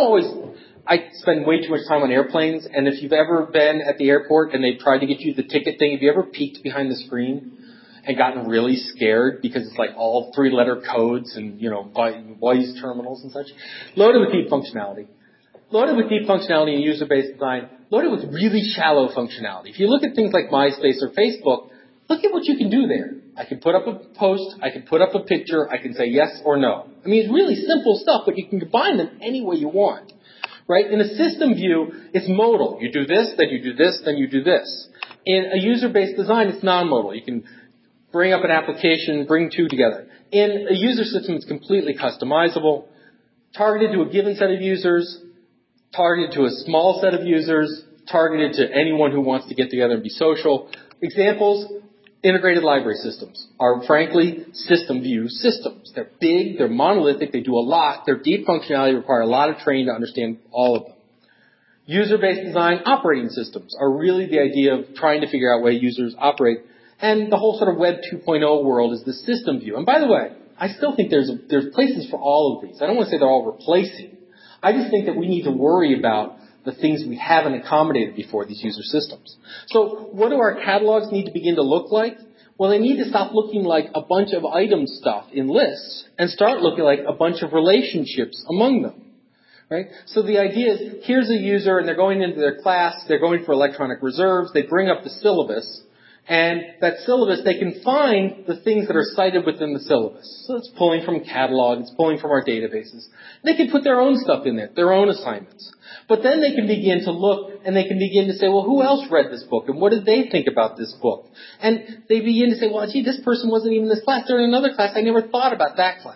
I spend way too much time on airplanes, and if you've ever been at the airport and they tried to get you the ticket thing, have you ever peeked behind the screen and gotten really scared because it's like all 3-letter codes and, voice terminals and such? Loaded with deep functionality. Loaded with deep functionality and user-based design. Loaded with really shallow functionality. If you look at things like MySpace or Facebook, look at what you can do there. I can put up a post, I can put up a picture, I can say yes or no. I mean, it's really simple stuff, but you can combine them any way you want. Right? In a system view, it's modal. You do this, then you do this, then you do this. In a user-based design, it's non-modal. You can bring up an application, bring two together. In a user system, it's completely customizable, targeted to a given set of users, targeted to a small set of users, targeted to anyone who wants to get together and be social. Examples, integrated library systems are, frankly, system view systems. They're big, they're monolithic, they do a lot, their deep functionality require a lot of training to understand all of them. User-based design operating systems are really the idea of trying to figure out ways users operate. And the whole sort of Web 2.0 world is the system view. And by the way, I still think there's places for all of these. I don't want to say they're all replacing. I just think that we need to worry about the things we haven't accommodated before, these user systems. So what do our catalogs need to begin to look like? Well, they need to stop looking like a bunch of item stuff in lists and start looking like a bunch of relationships among them. Right? So the idea is, here's a user and they're going into their class, they're going for electronic reserves, they bring up the syllabus, and that syllabus, they can find the things that are cited within the syllabus. So it's pulling from catalog, it's pulling from our databases. They can put their own stuff in there, their own assignments. But then they can begin to look and they can begin to say, well, who else read this book and what did they think about this book? And they begin to say, well, gee, this person wasn't even in this class, they're in another class, I never thought about that class.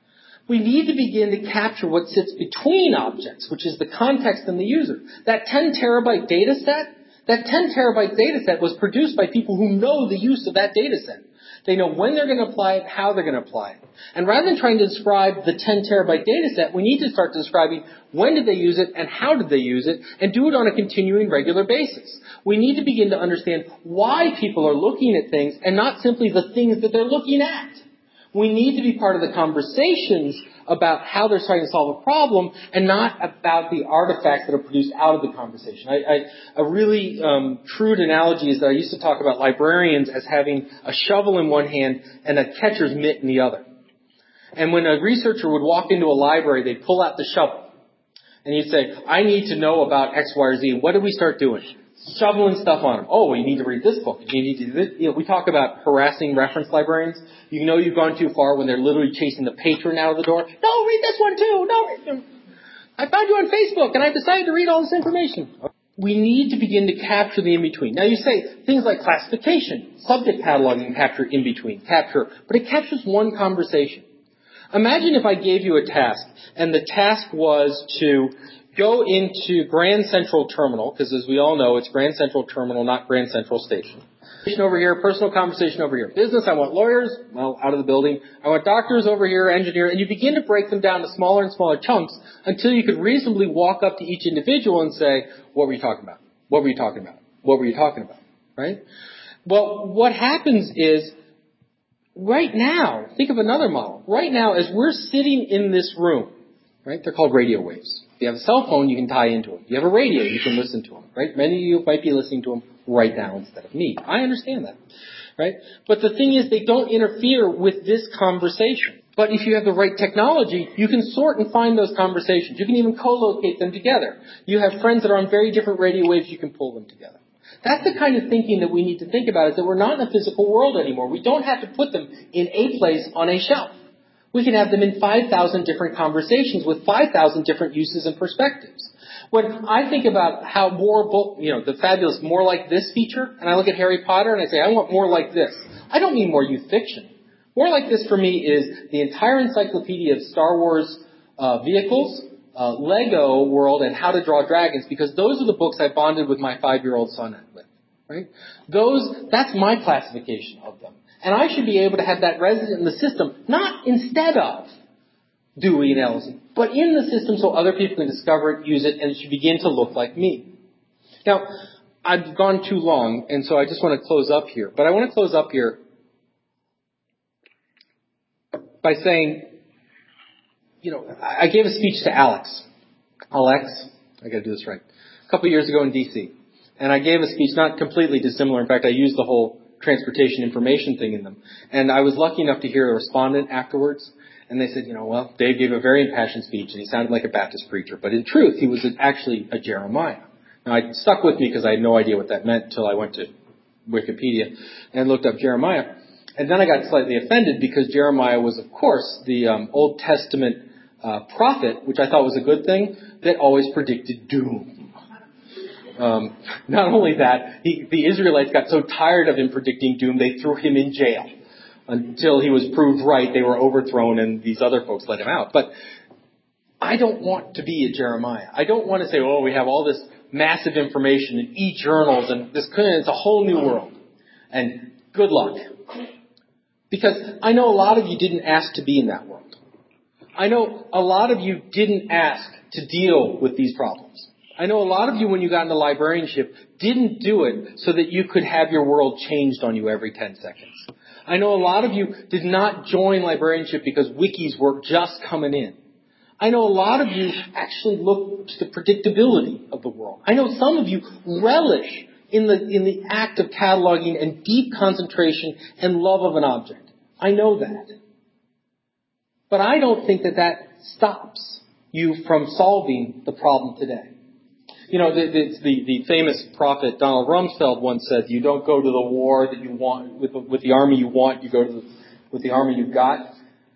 We need to begin to capture what sits between objects, which is the context and the user. That 10 terabyte data set, was produced by people who know the use of that data set. They know when they're going to apply it, how they're going to apply it. And rather than trying to describe the 10 terabyte data set, we need to start describing when did they use it and how did they use it, and do it on a continuing regular basis. We need to begin to understand why people are looking at things and not simply the things that they're looking at. We need to be part of the conversations about how they're trying to solve a problem and not about the artifacts that are produced out of the conversation. A really crude analogy is that I used to talk about librarians as having a shovel in one hand and a catcher's mitt in the other. And when a researcher would walk into a library, they'd pull out the shovel. And you'd say, I need to know about X, Y, or Z. What do we start doing? Shoveling stuff on them. Oh, you need to read this book. You need to do this. We talk about harassing reference librarians. You know you've gone too far when they're literally chasing the patron out of the door. No, read this one too. No, I found you on Facebook and I decided to read all this information. We need to begin to capture the in-between. Now you say things like classification, subject cataloging capture in-between, but it captures one conversation. Imagine if I gave you a task and the task was to go into Grand Central Terminal, because as we all know, it's Grand Central Terminal, not Grand Central Station. Over here, personal conversation over here. Business, I want lawyers, well, out of the building. I want doctors over here, engineer, and you begin to break them down to smaller and smaller chunks until you could reasonably walk up to each individual and say, what were you talking about? What were you talking about? What were you talking about? Right? Well, what happens is, right now, think of another model. Right now, as we're sitting in this room, right, they're called radio waves. If you have a cell phone, you can tie into them. If you have a radio, you can listen to them, right? Many of you might be listening to them right now instead of me. I understand that, right? But the thing is, they don't interfere with this conversation. But if you have the right technology, you can sort and find those conversations. You can even co-locate them together. You have friends that are on very different radio waves, you can pull them together. That's the kind of thinking that we need to think about, is that we're not in a physical world anymore. We don't have to put them in a place on a shelf. We can have them in 5,000 different conversations with 5,000 different uses and perspectives. When I think about how the fabulous more like this feature, and I look at Harry Potter and I say, I want more like this. I don't mean more youth fiction. More like this for me is the entire encyclopedia of Star Wars vehicles, Lego World, and How to Draw Dragons, because those are the books I bonded with my 5-year-old son with. Right? That's my classification of them. And I should be able to have that resident in the system, not instead of Dewey and Ellison, but in the system so other people can discover it, use it, and it should begin to look like me. Now, I've gone too long, and so I just want to close up here. But I want to close up here by saying, I gave a speech to Alex, I got to do this right, a couple of years ago in D.C. And I gave a speech not completely dissimilar. In fact, I used the whole transportation information thing in them. And I was lucky enough to hear a respondent afterwards. And they said, Dave gave a very impassioned speech, and he sounded like a Baptist preacher. But in truth, he was actually a Jeremiah. Now, it stuck with me because I had no idea what that meant until I went to Wikipedia and looked up Jeremiah. And then I got slightly offended because Jeremiah was, of course, the Old Testament prophet, which I thought was a good thing, that always predicted doom. Not only that, the Israelites got so tired of him predicting doom, they threw him in jail. Until he was proved right, they were overthrown and these other folks let him out. But I don't want to be a Jeremiah. I don't want to say, we have all this massive information and e-journals and it's a whole new world. And good luck. Because I know a lot of you didn't ask to be in that world. I know a lot of you didn't ask to deal with these problems. I know a lot of you, when you got into librarianship, didn't do it so that you could have your world changed on you every 10 seconds. I know a lot of you did not join librarianship because wikis were just coming in. I know a lot of you actually look to the predictability of the world. I know some of you relish in the act of cataloging and deep concentration and love of an object. I know that. But I don't think that stops you from solving the problem today. The famous prophet Donald Rumsfeld once said, you don't go to the war that you want, with the army you want, you go with the army you've got.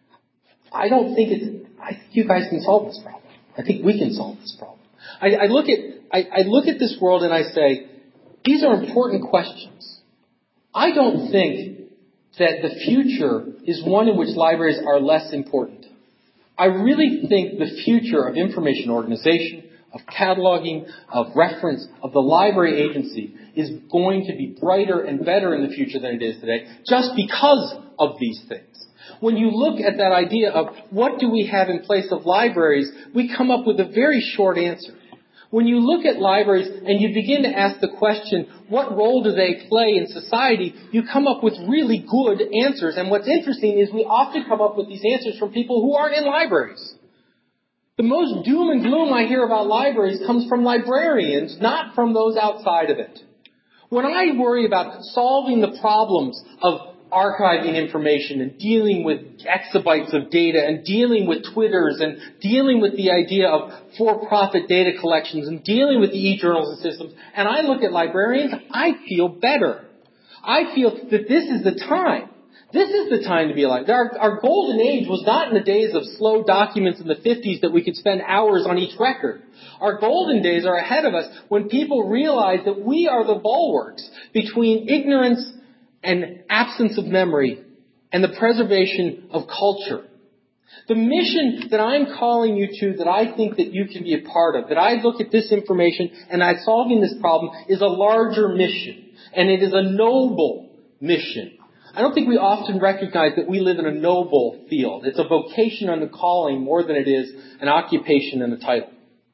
I think you guys can solve this problem. I think we can solve this problem. I look at this world and I say, these are important questions. I don't think that the future is one in which libraries are less important. I really think the future of information organization, of cataloging, of reference, of the library agency is going to be brighter and better in the future than it is today, just because of these things. When you look at that idea of what do we have in place of libraries, we come up with a very short answer. When you look at libraries and you begin to ask the question, what role do they play in society, you come up with really good answers. And what's interesting is we often come up with these answers from people who aren't in libraries. The most doom and gloom I hear about libraries comes from librarians, not from those outside of it. When I worry about solving the problems of archiving information and dealing with exabytes of data and dealing with Twitters and dealing with the idea of for-profit data collections and dealing with the e-journals and systems, and I look at librarians, I feel better. I feel that this is the time. This is the time to be alive. Our golden age was not in the days of slow documents in the 50s that we could spend hours on each record. Our golden days are ahead of us when people realize that we are the bulwarks between ignorance and absence of memory and the preservation of culture. The mission that I'm calling you to, that I think that you can be a part of, that I look at this information and I'm solving this problem, is a larger mission. And it is a noble mission. I don't think we often recognize that we live in a noble field. It's a vocation and a calling more than it is an occupation and a title.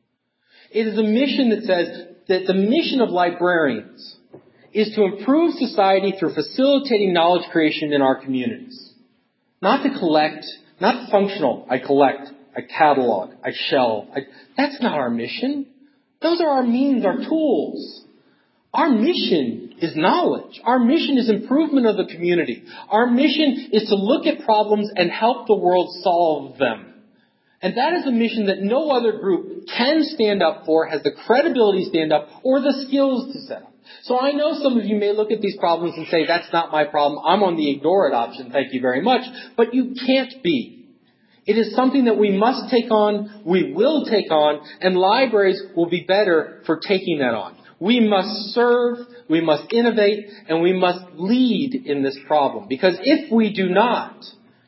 It is a mission that says that the mission of librarians is to improve society through facilitating knowledge creation in our communities. Not to collect, not functional, I collect, I catalog, I shelve. That's not our mission. Those are our means, our tools. Our mission is knowledge. Our mission is improvement of the community. Our mission is to look at problems and help the world solve them. And that is a mission that no other group can stand up for, has the credibility to stand up, or the skills to set up. So I know some of you may look at these problems and say, that's not my problem. I'm on the ignore it option. Thank you very much. But you can't be. It is something that we must take on, we will take on, and libraries will be better for taking that on. We must serve, we must innovate, and we must lead in this problem. Because if we do not,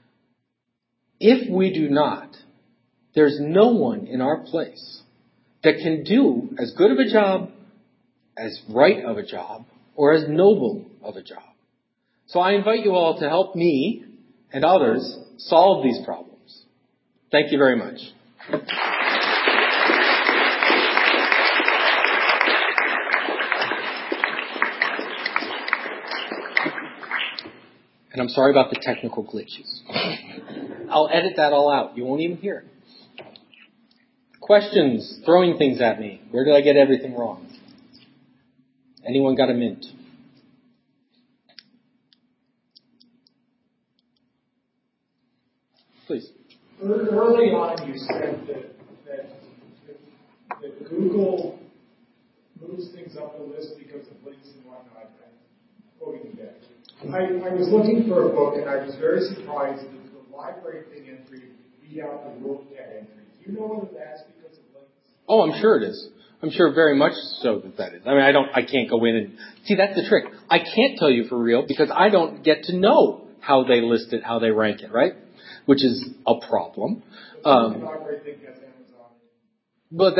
there's no one in our place that can do as good of a job, as right of a job, or as noble of a job. So I invite you all to help me and others solve these problems. Thank you very much. And I'm sorry about the technical glitches. I'll edit that all out. You won't even hear it. Questions, throwing things at me. Where did I get everything wrong? Anyone got a mint? Please. Early on you said that Google moves things up the list because of links and whatnot. I'm quoting you there. I was looking for a book, and I was very surprised that the library thing entry beat out the WorldCat entry. Do you know whether that's because of links? Oh, I'm sure it is. I'm sure very much so that is. I mean, I can't go in and see, that's the trick. I can't tell you for real because I don't get to know how they list it, how they rank it, right? Which is a problem. But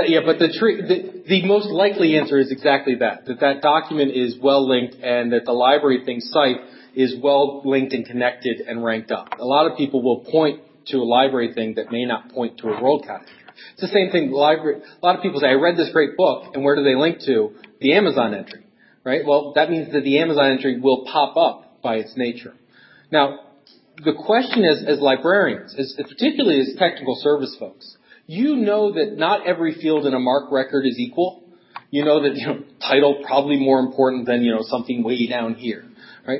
the most likely answer is exactly that document is well linked and that the library thing site is well linked and connected and ranked up. A lot of people will point to a library thing that may not point to a WorldCat entry. It's the same thing. A lot of people say, I read this great book, and where do they link to? The Amazon entry, right? Well, that means that the Amazon entry will pop up by its nature. Now, the question is, as librarians, particularly as technical service folks, you know that not every field in a MARC record is equal. You know that, title probably more important than, something way down here, right?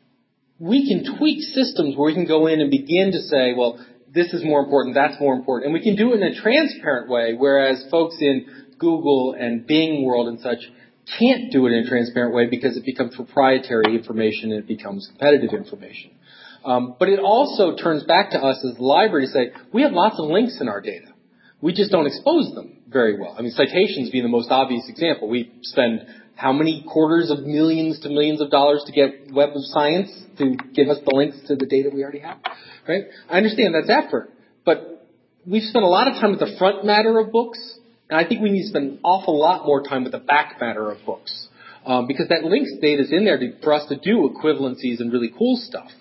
We can tweak systems where we can go in and begin to say, well, this is more important, that's more important. And we can do it in a transparent way, whereas folks in Google and Bing world and such can't do it in a transparent way because it becomes proprietary information and it becomes competitive information. But it also turns back to us as the library to say, we have lots of links in our data. We just don't expose them very well. I mean, citations being the most obvious example. We spend how many quarters of millions to millions of dollars to get Web of Science to give us the links to the data we already have, right? I understand that's effort, but we've spent a lot of time with the front matter of books, and I think we need to spend an awful lot more time with the back matter of books, because that links data is in there for us to do equivalencies and really cool stuff.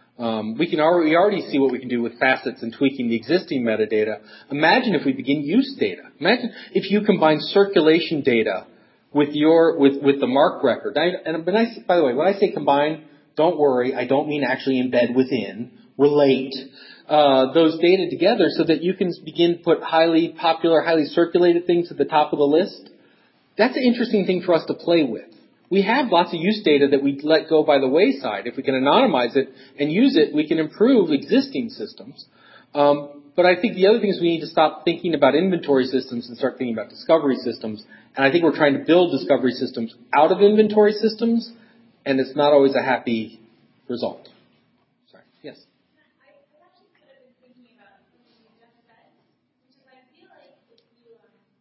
We already see what we can do with facets and tweaking the existing metadata. Imagine if we begin use data. Imagine if you combine circulation data with the MARC record. By the way, when I say combine, don't worry, I don't mean actually embed within, relate those data together so that you can begin to put highly popular, highly circulated things at the top of the list. That's an interesting thing for us to play with. We have lots of use data that we let go by the wayside. If we can anonymize it and use it, we can improve existing systems. But I think the other thing is we need to stop thinking about inventory systems and start thinking about discovery systems. And I think we're trying to build discovery systems out of inventory systems, and it's not always a happy result. Sorry. Yes? I actually kind of been thinking about something you just said, which is I feel like if you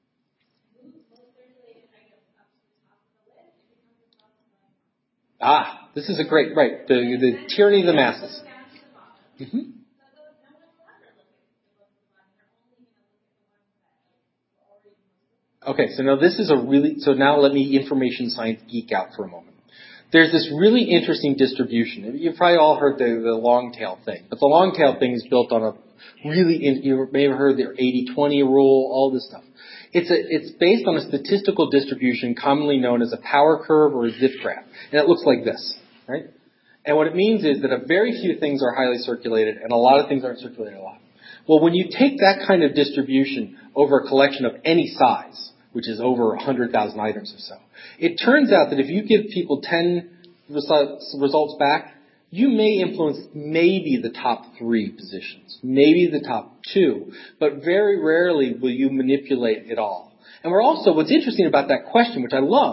move most circulated items up to the top of the list, it becomes a problem. This is a great, right, the tyranny of the masses. Down to the bottom. Mm-hmm. So no one will ever look at the ones at the bottom. They're only going to look at the ones that are already posted. Okay, so now let me information science geek out for a moment. There's this really interesting distribution. You've probably all heard the long tail thing, but the long tail thing is built on you may have heard the 80-20 rule, all this stuff. It's based on a statistical distribution commonly known as a power curve or a zip graph. And it looks like this, right? And what it means is that a very few things are highly circulated and a lot of things aren't circulated a lot. Well, when you take that kind of distribution over a collection of any size, which is over 100,000 items or so, it turns out that if you give people 10 results back, you may influence maybe the top 3 positions, maybe the top 2, but very rarely will you manipulate it all. And what's interesting about that question, which I love,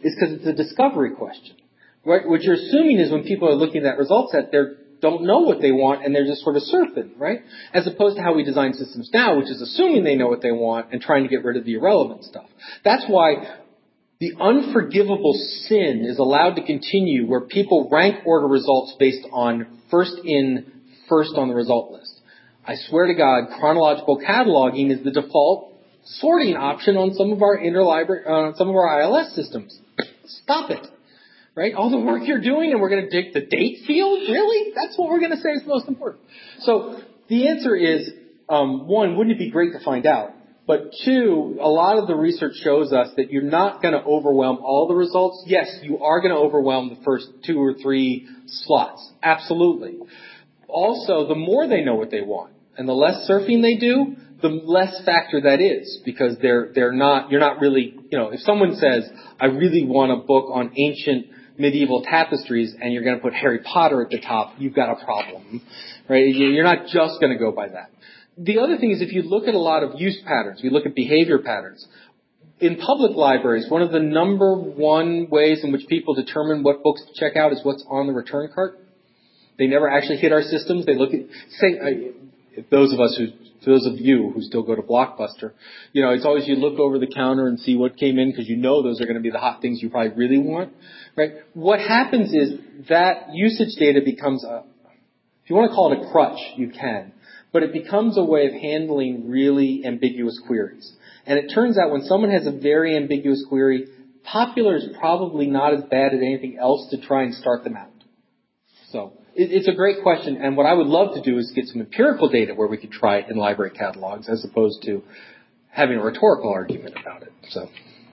is because it's a discovery question. Right? What you're assuming is when people are looking at that result set, they don't know what they want and they're just sort of surfing, right? As opposed to how we design systems now, which is assuming they know what they want and trying to get rid of the irrelevant stuff. That's why the unforgivable sin is allowed to continue where people rank order results based on first in, first on the result list. I swear to God, chronological cataloging is the default sorting option on some of our interlibrary, some of our ILS systems. Stop it. Right? All the work you're doing and we're going to dig the date field? Really? That's what we're going to say is most important. So the answer is, one, wouldn't it be great to find out? But two, a lot of the research shows us that you're not going to overwhelm all the results. Yes, you are going to overwhelm the first 2 or 3 slots. Absolutely. Also, the more they know what they want and the less surfing they do, the less factor that is, because you're not really, if someone says, I really want a book on ancient medieval tapestries and you're going to put Harry Potter at the top, you've got a problem, right? You're not just going to go by that. The other thing is if you look at a lot of use patterns, you look at behavior patterns. In public libraries, one of the number one ways in which people determine what books to check out is what's on the return cart. They never actually hit our systems. They look at, those of you who still go to Blockbuster, it's always you look over the counter and see what came in because you know those are going to be the hot things you probably really want, right? What happens is that usage data becomes if you want to call it a crutch, you can, but it becomes a way of handling really ambiguous queries. And it turns out when someone has a very ambiguous query, popular is probably not as bad as anything else to try and start them out. So it's a great question, and what I would love to do is get some empirical data where we could try it in library catalogs as opposed to having a rhetorical argument about it. So,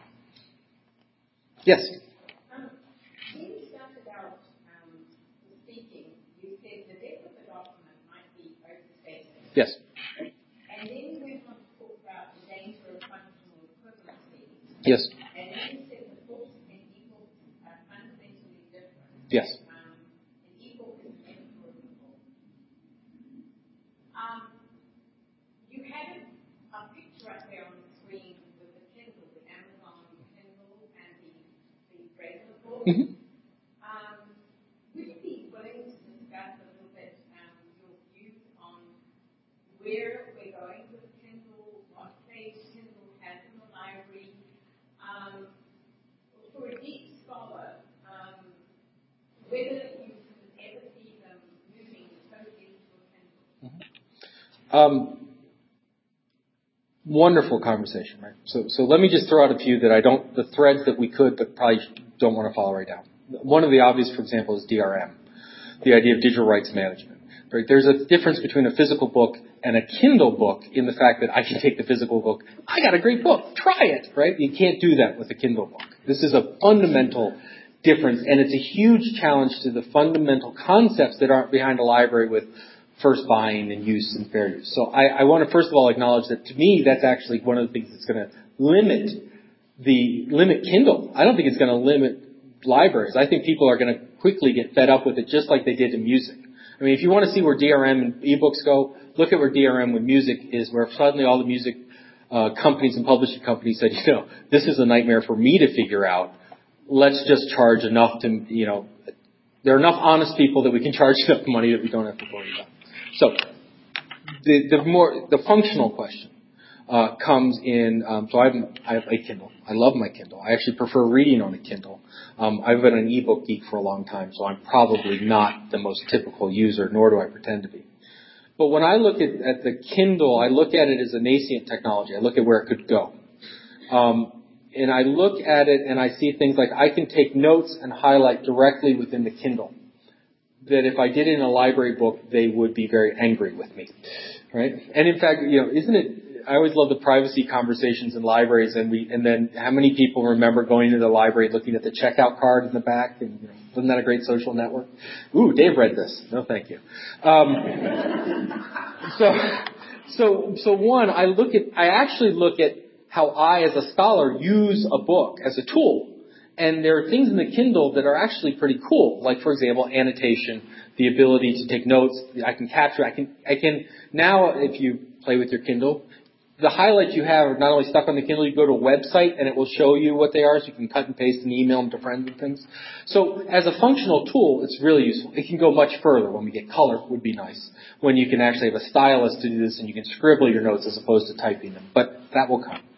yes? When you started out speaking, you said the depth of the document might be overstated. Yes. And then you went on to talk about the danger of functional equivalency. Yes. And then you said the books and e-books are fundamentally different. Yes. You had a picture up there on the screen with the Kindle, the Amazon Kindle and the regular book. Mm-hmm. Would you be willing to discuss a little bit your views on where we're going with Kindle, what place Kindle has in the library? For a deep scholar, whether you could ever see them moving totally to a Kindle. Wonderful conversation, right? So let me just throw out a few the threads that we could, but probably don't want to follow right down. One of the obvious, for example, is DRM, the idea of digital rights management. Right? There's a difference between a physical book and a Kindle book in the fact that I can take the physical book. I got a great book. Try it, right? You can't do that with a Kindle book. This is a fundamental difference, and it's a huge challenge to the fundamental concepts that aren't behind a library with first buying and use and fair use. So I want to first of all acknowledge that to me that's actually one of the things that's going to limit Kindle. I don't think it's going to limit libraries. I think people are going to quickly get fed up with it just like they did in music. I mean, if you want to see where DRM and ebooks go, look at where DRM with music is, where suddenly all the music companies and publishing companies said, this is a nightmare for me to figure out. Let's just charge enough to, there are enough honest people that we can charge enough money that we don't have to worry about. So, the functional question comes in. So I have a Kindle. I love my Kindle. I actually prefer reading on a Kindle. I've been an ebook geek for a long time, so I'm probably not the most typical user, nor do I pretend to be. But when I look at the Kindle, I look at it as a nascent technology. I look at where it could go. And I look at it and I see things like I can take notes and highlight directly within the Kindle. That if I did it in a library book, they would be very angry with me, right? And in fact, isn't it? I always love the privacy conversations in libraries, and then how many people remember going to the library, looking at the checkout card in the back, and wasn't that a great social network? Ooh, Dave read this. No, thank you. So one, I actually look at how I, as a scholar, use a book as a tool. And there are things in the Kindle that are actually pretty cool. Like, for example, annotation, the ability to take notes. I can capture, I can now, if you play with your Kindle, the highlights you have are not only stuck on the Kindle, you go to a website and it will show you what they are, so you can cut and paste and email them to friends and things. So as a functional tool, it's really useful. It can go much further. When we get color, would be nice. When you can actually have a stylus to do this and you can scribble your notes as opposed to typing them. But that will come.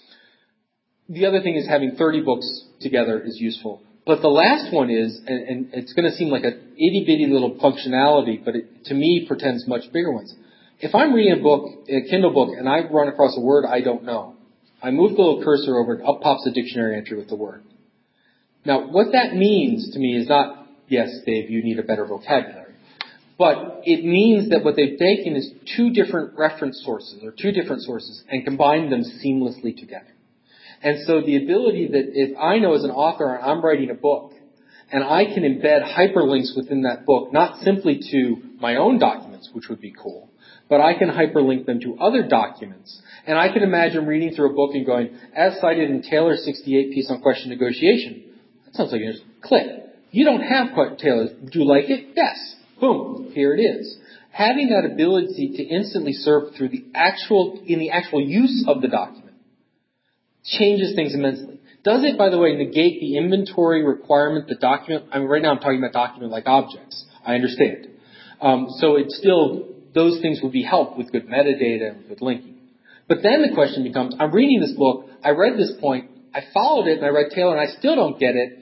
The other thing is having 30 books together is useful. But the last one is, and it's going to seem like a itty-bitty little functionality, but it, to me, portends much bigger ones. If I'm reading a book, a Kindle book, and I run across a word I don't know, I move the little cursor over and up pops a dictionary entry with the word. Now, what that means to me is not, yes, Dave, you need a better vocabulary. But it means that what they've taken is two different reference sources, or two different sources, and combined them seamlessly together. And so the ability that if I know as an author I'm writing a book, and I can embed hyperlinks within that book, not simply to my own documents, which would be cool, but I can hyperlink them to other documents. And I can imagine reading through a book and going, as cited in Taylor's 68 piece on question negotiation. That sounds like an interesting click. You don't have Taylor's. Do you like it? Yes. Boom. Here it is. Having that ability to instantly surf through the actual use of the document changes things immensely. Does it, by the way, negate the inventory requirement, the document? I mean, right now I'm talking about document-like objects. I understand. So it's still, those things would be helped with good metadata and with linking. But then the question becomes, I'm reading this book, I read this point, I followed it, and I read Taylor, and I still don't get it.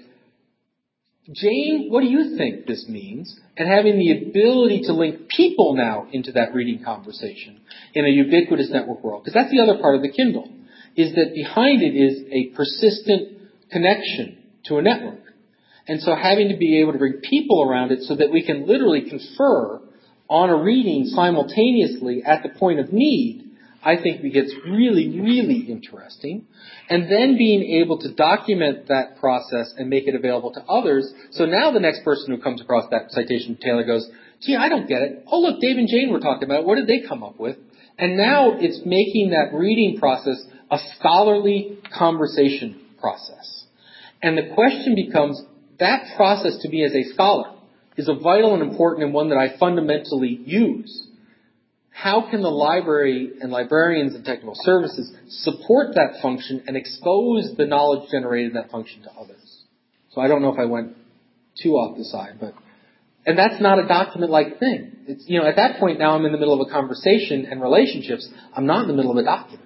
Jane, what do you think this means? And having the ability to link people now into that reading conversation in a ubiquitous network world. Because that's the other part of the Kindle, is that behind it is a persistent connection to a network. And so having to be able to bring people around it so that we can literally confer on a reading simultaneously at the point of need, I think it gets really, really interesting. And then being able to document that process and make it available to others. So now the next person who comes across that citation, Taylor, goes, gee, I don't get it. Oh, look, Dave and Jane were talking about it. What did they come up with? And now it's making that reading process a scholarly conversation process. And the question becomes, that process to me as a scholar is a vital and important and one that I fundamentally use. How can the library and librarians and technical services support that function and expose the knowledge generated in that function to others? So I don't know if I went too off the side, but, and that's not a document-like thing. It's, at that point now I'm in the middle of a conversation and relationships. I'm not in the middle of a document.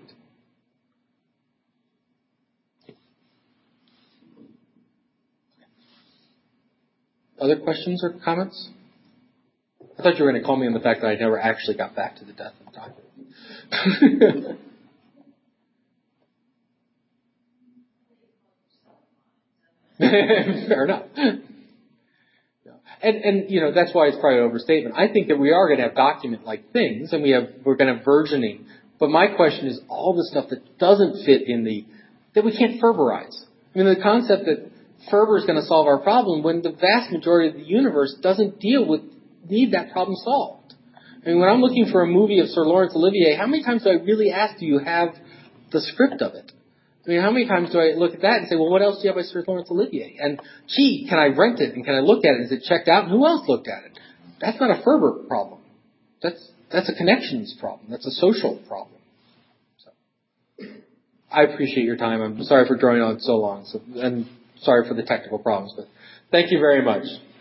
Other questions or comments? I thought you were going to call me on the fact that I never actually got back to the death of the document. Fair enough. And that's why it's probably an overstatement. I think that we are going to have document-like things, and we're going to have versioning. But my question is all the stuff that doesn't fit that we can't Ferberize. I mean, the concept that Ferber is going to solve our problem when the vast majority of the universe doesn't need that problem solved. I mean, when I'm looking for a movie of Sir Laurence Olivier, how many times do I really ask, do you have the script of it? I mean, how many times do I look at that and say, well, what else do you have by Sir Laurence Olivier? And, gee, can I rent it and can I look at it? Is it checked out? And who else looked at it? That's not a Ferber problem. That's a connections problem. That's a social problem. So, I appreciate your time. I'm sorry for drawing on so long, and sorry for the technical problems, but thank you very much.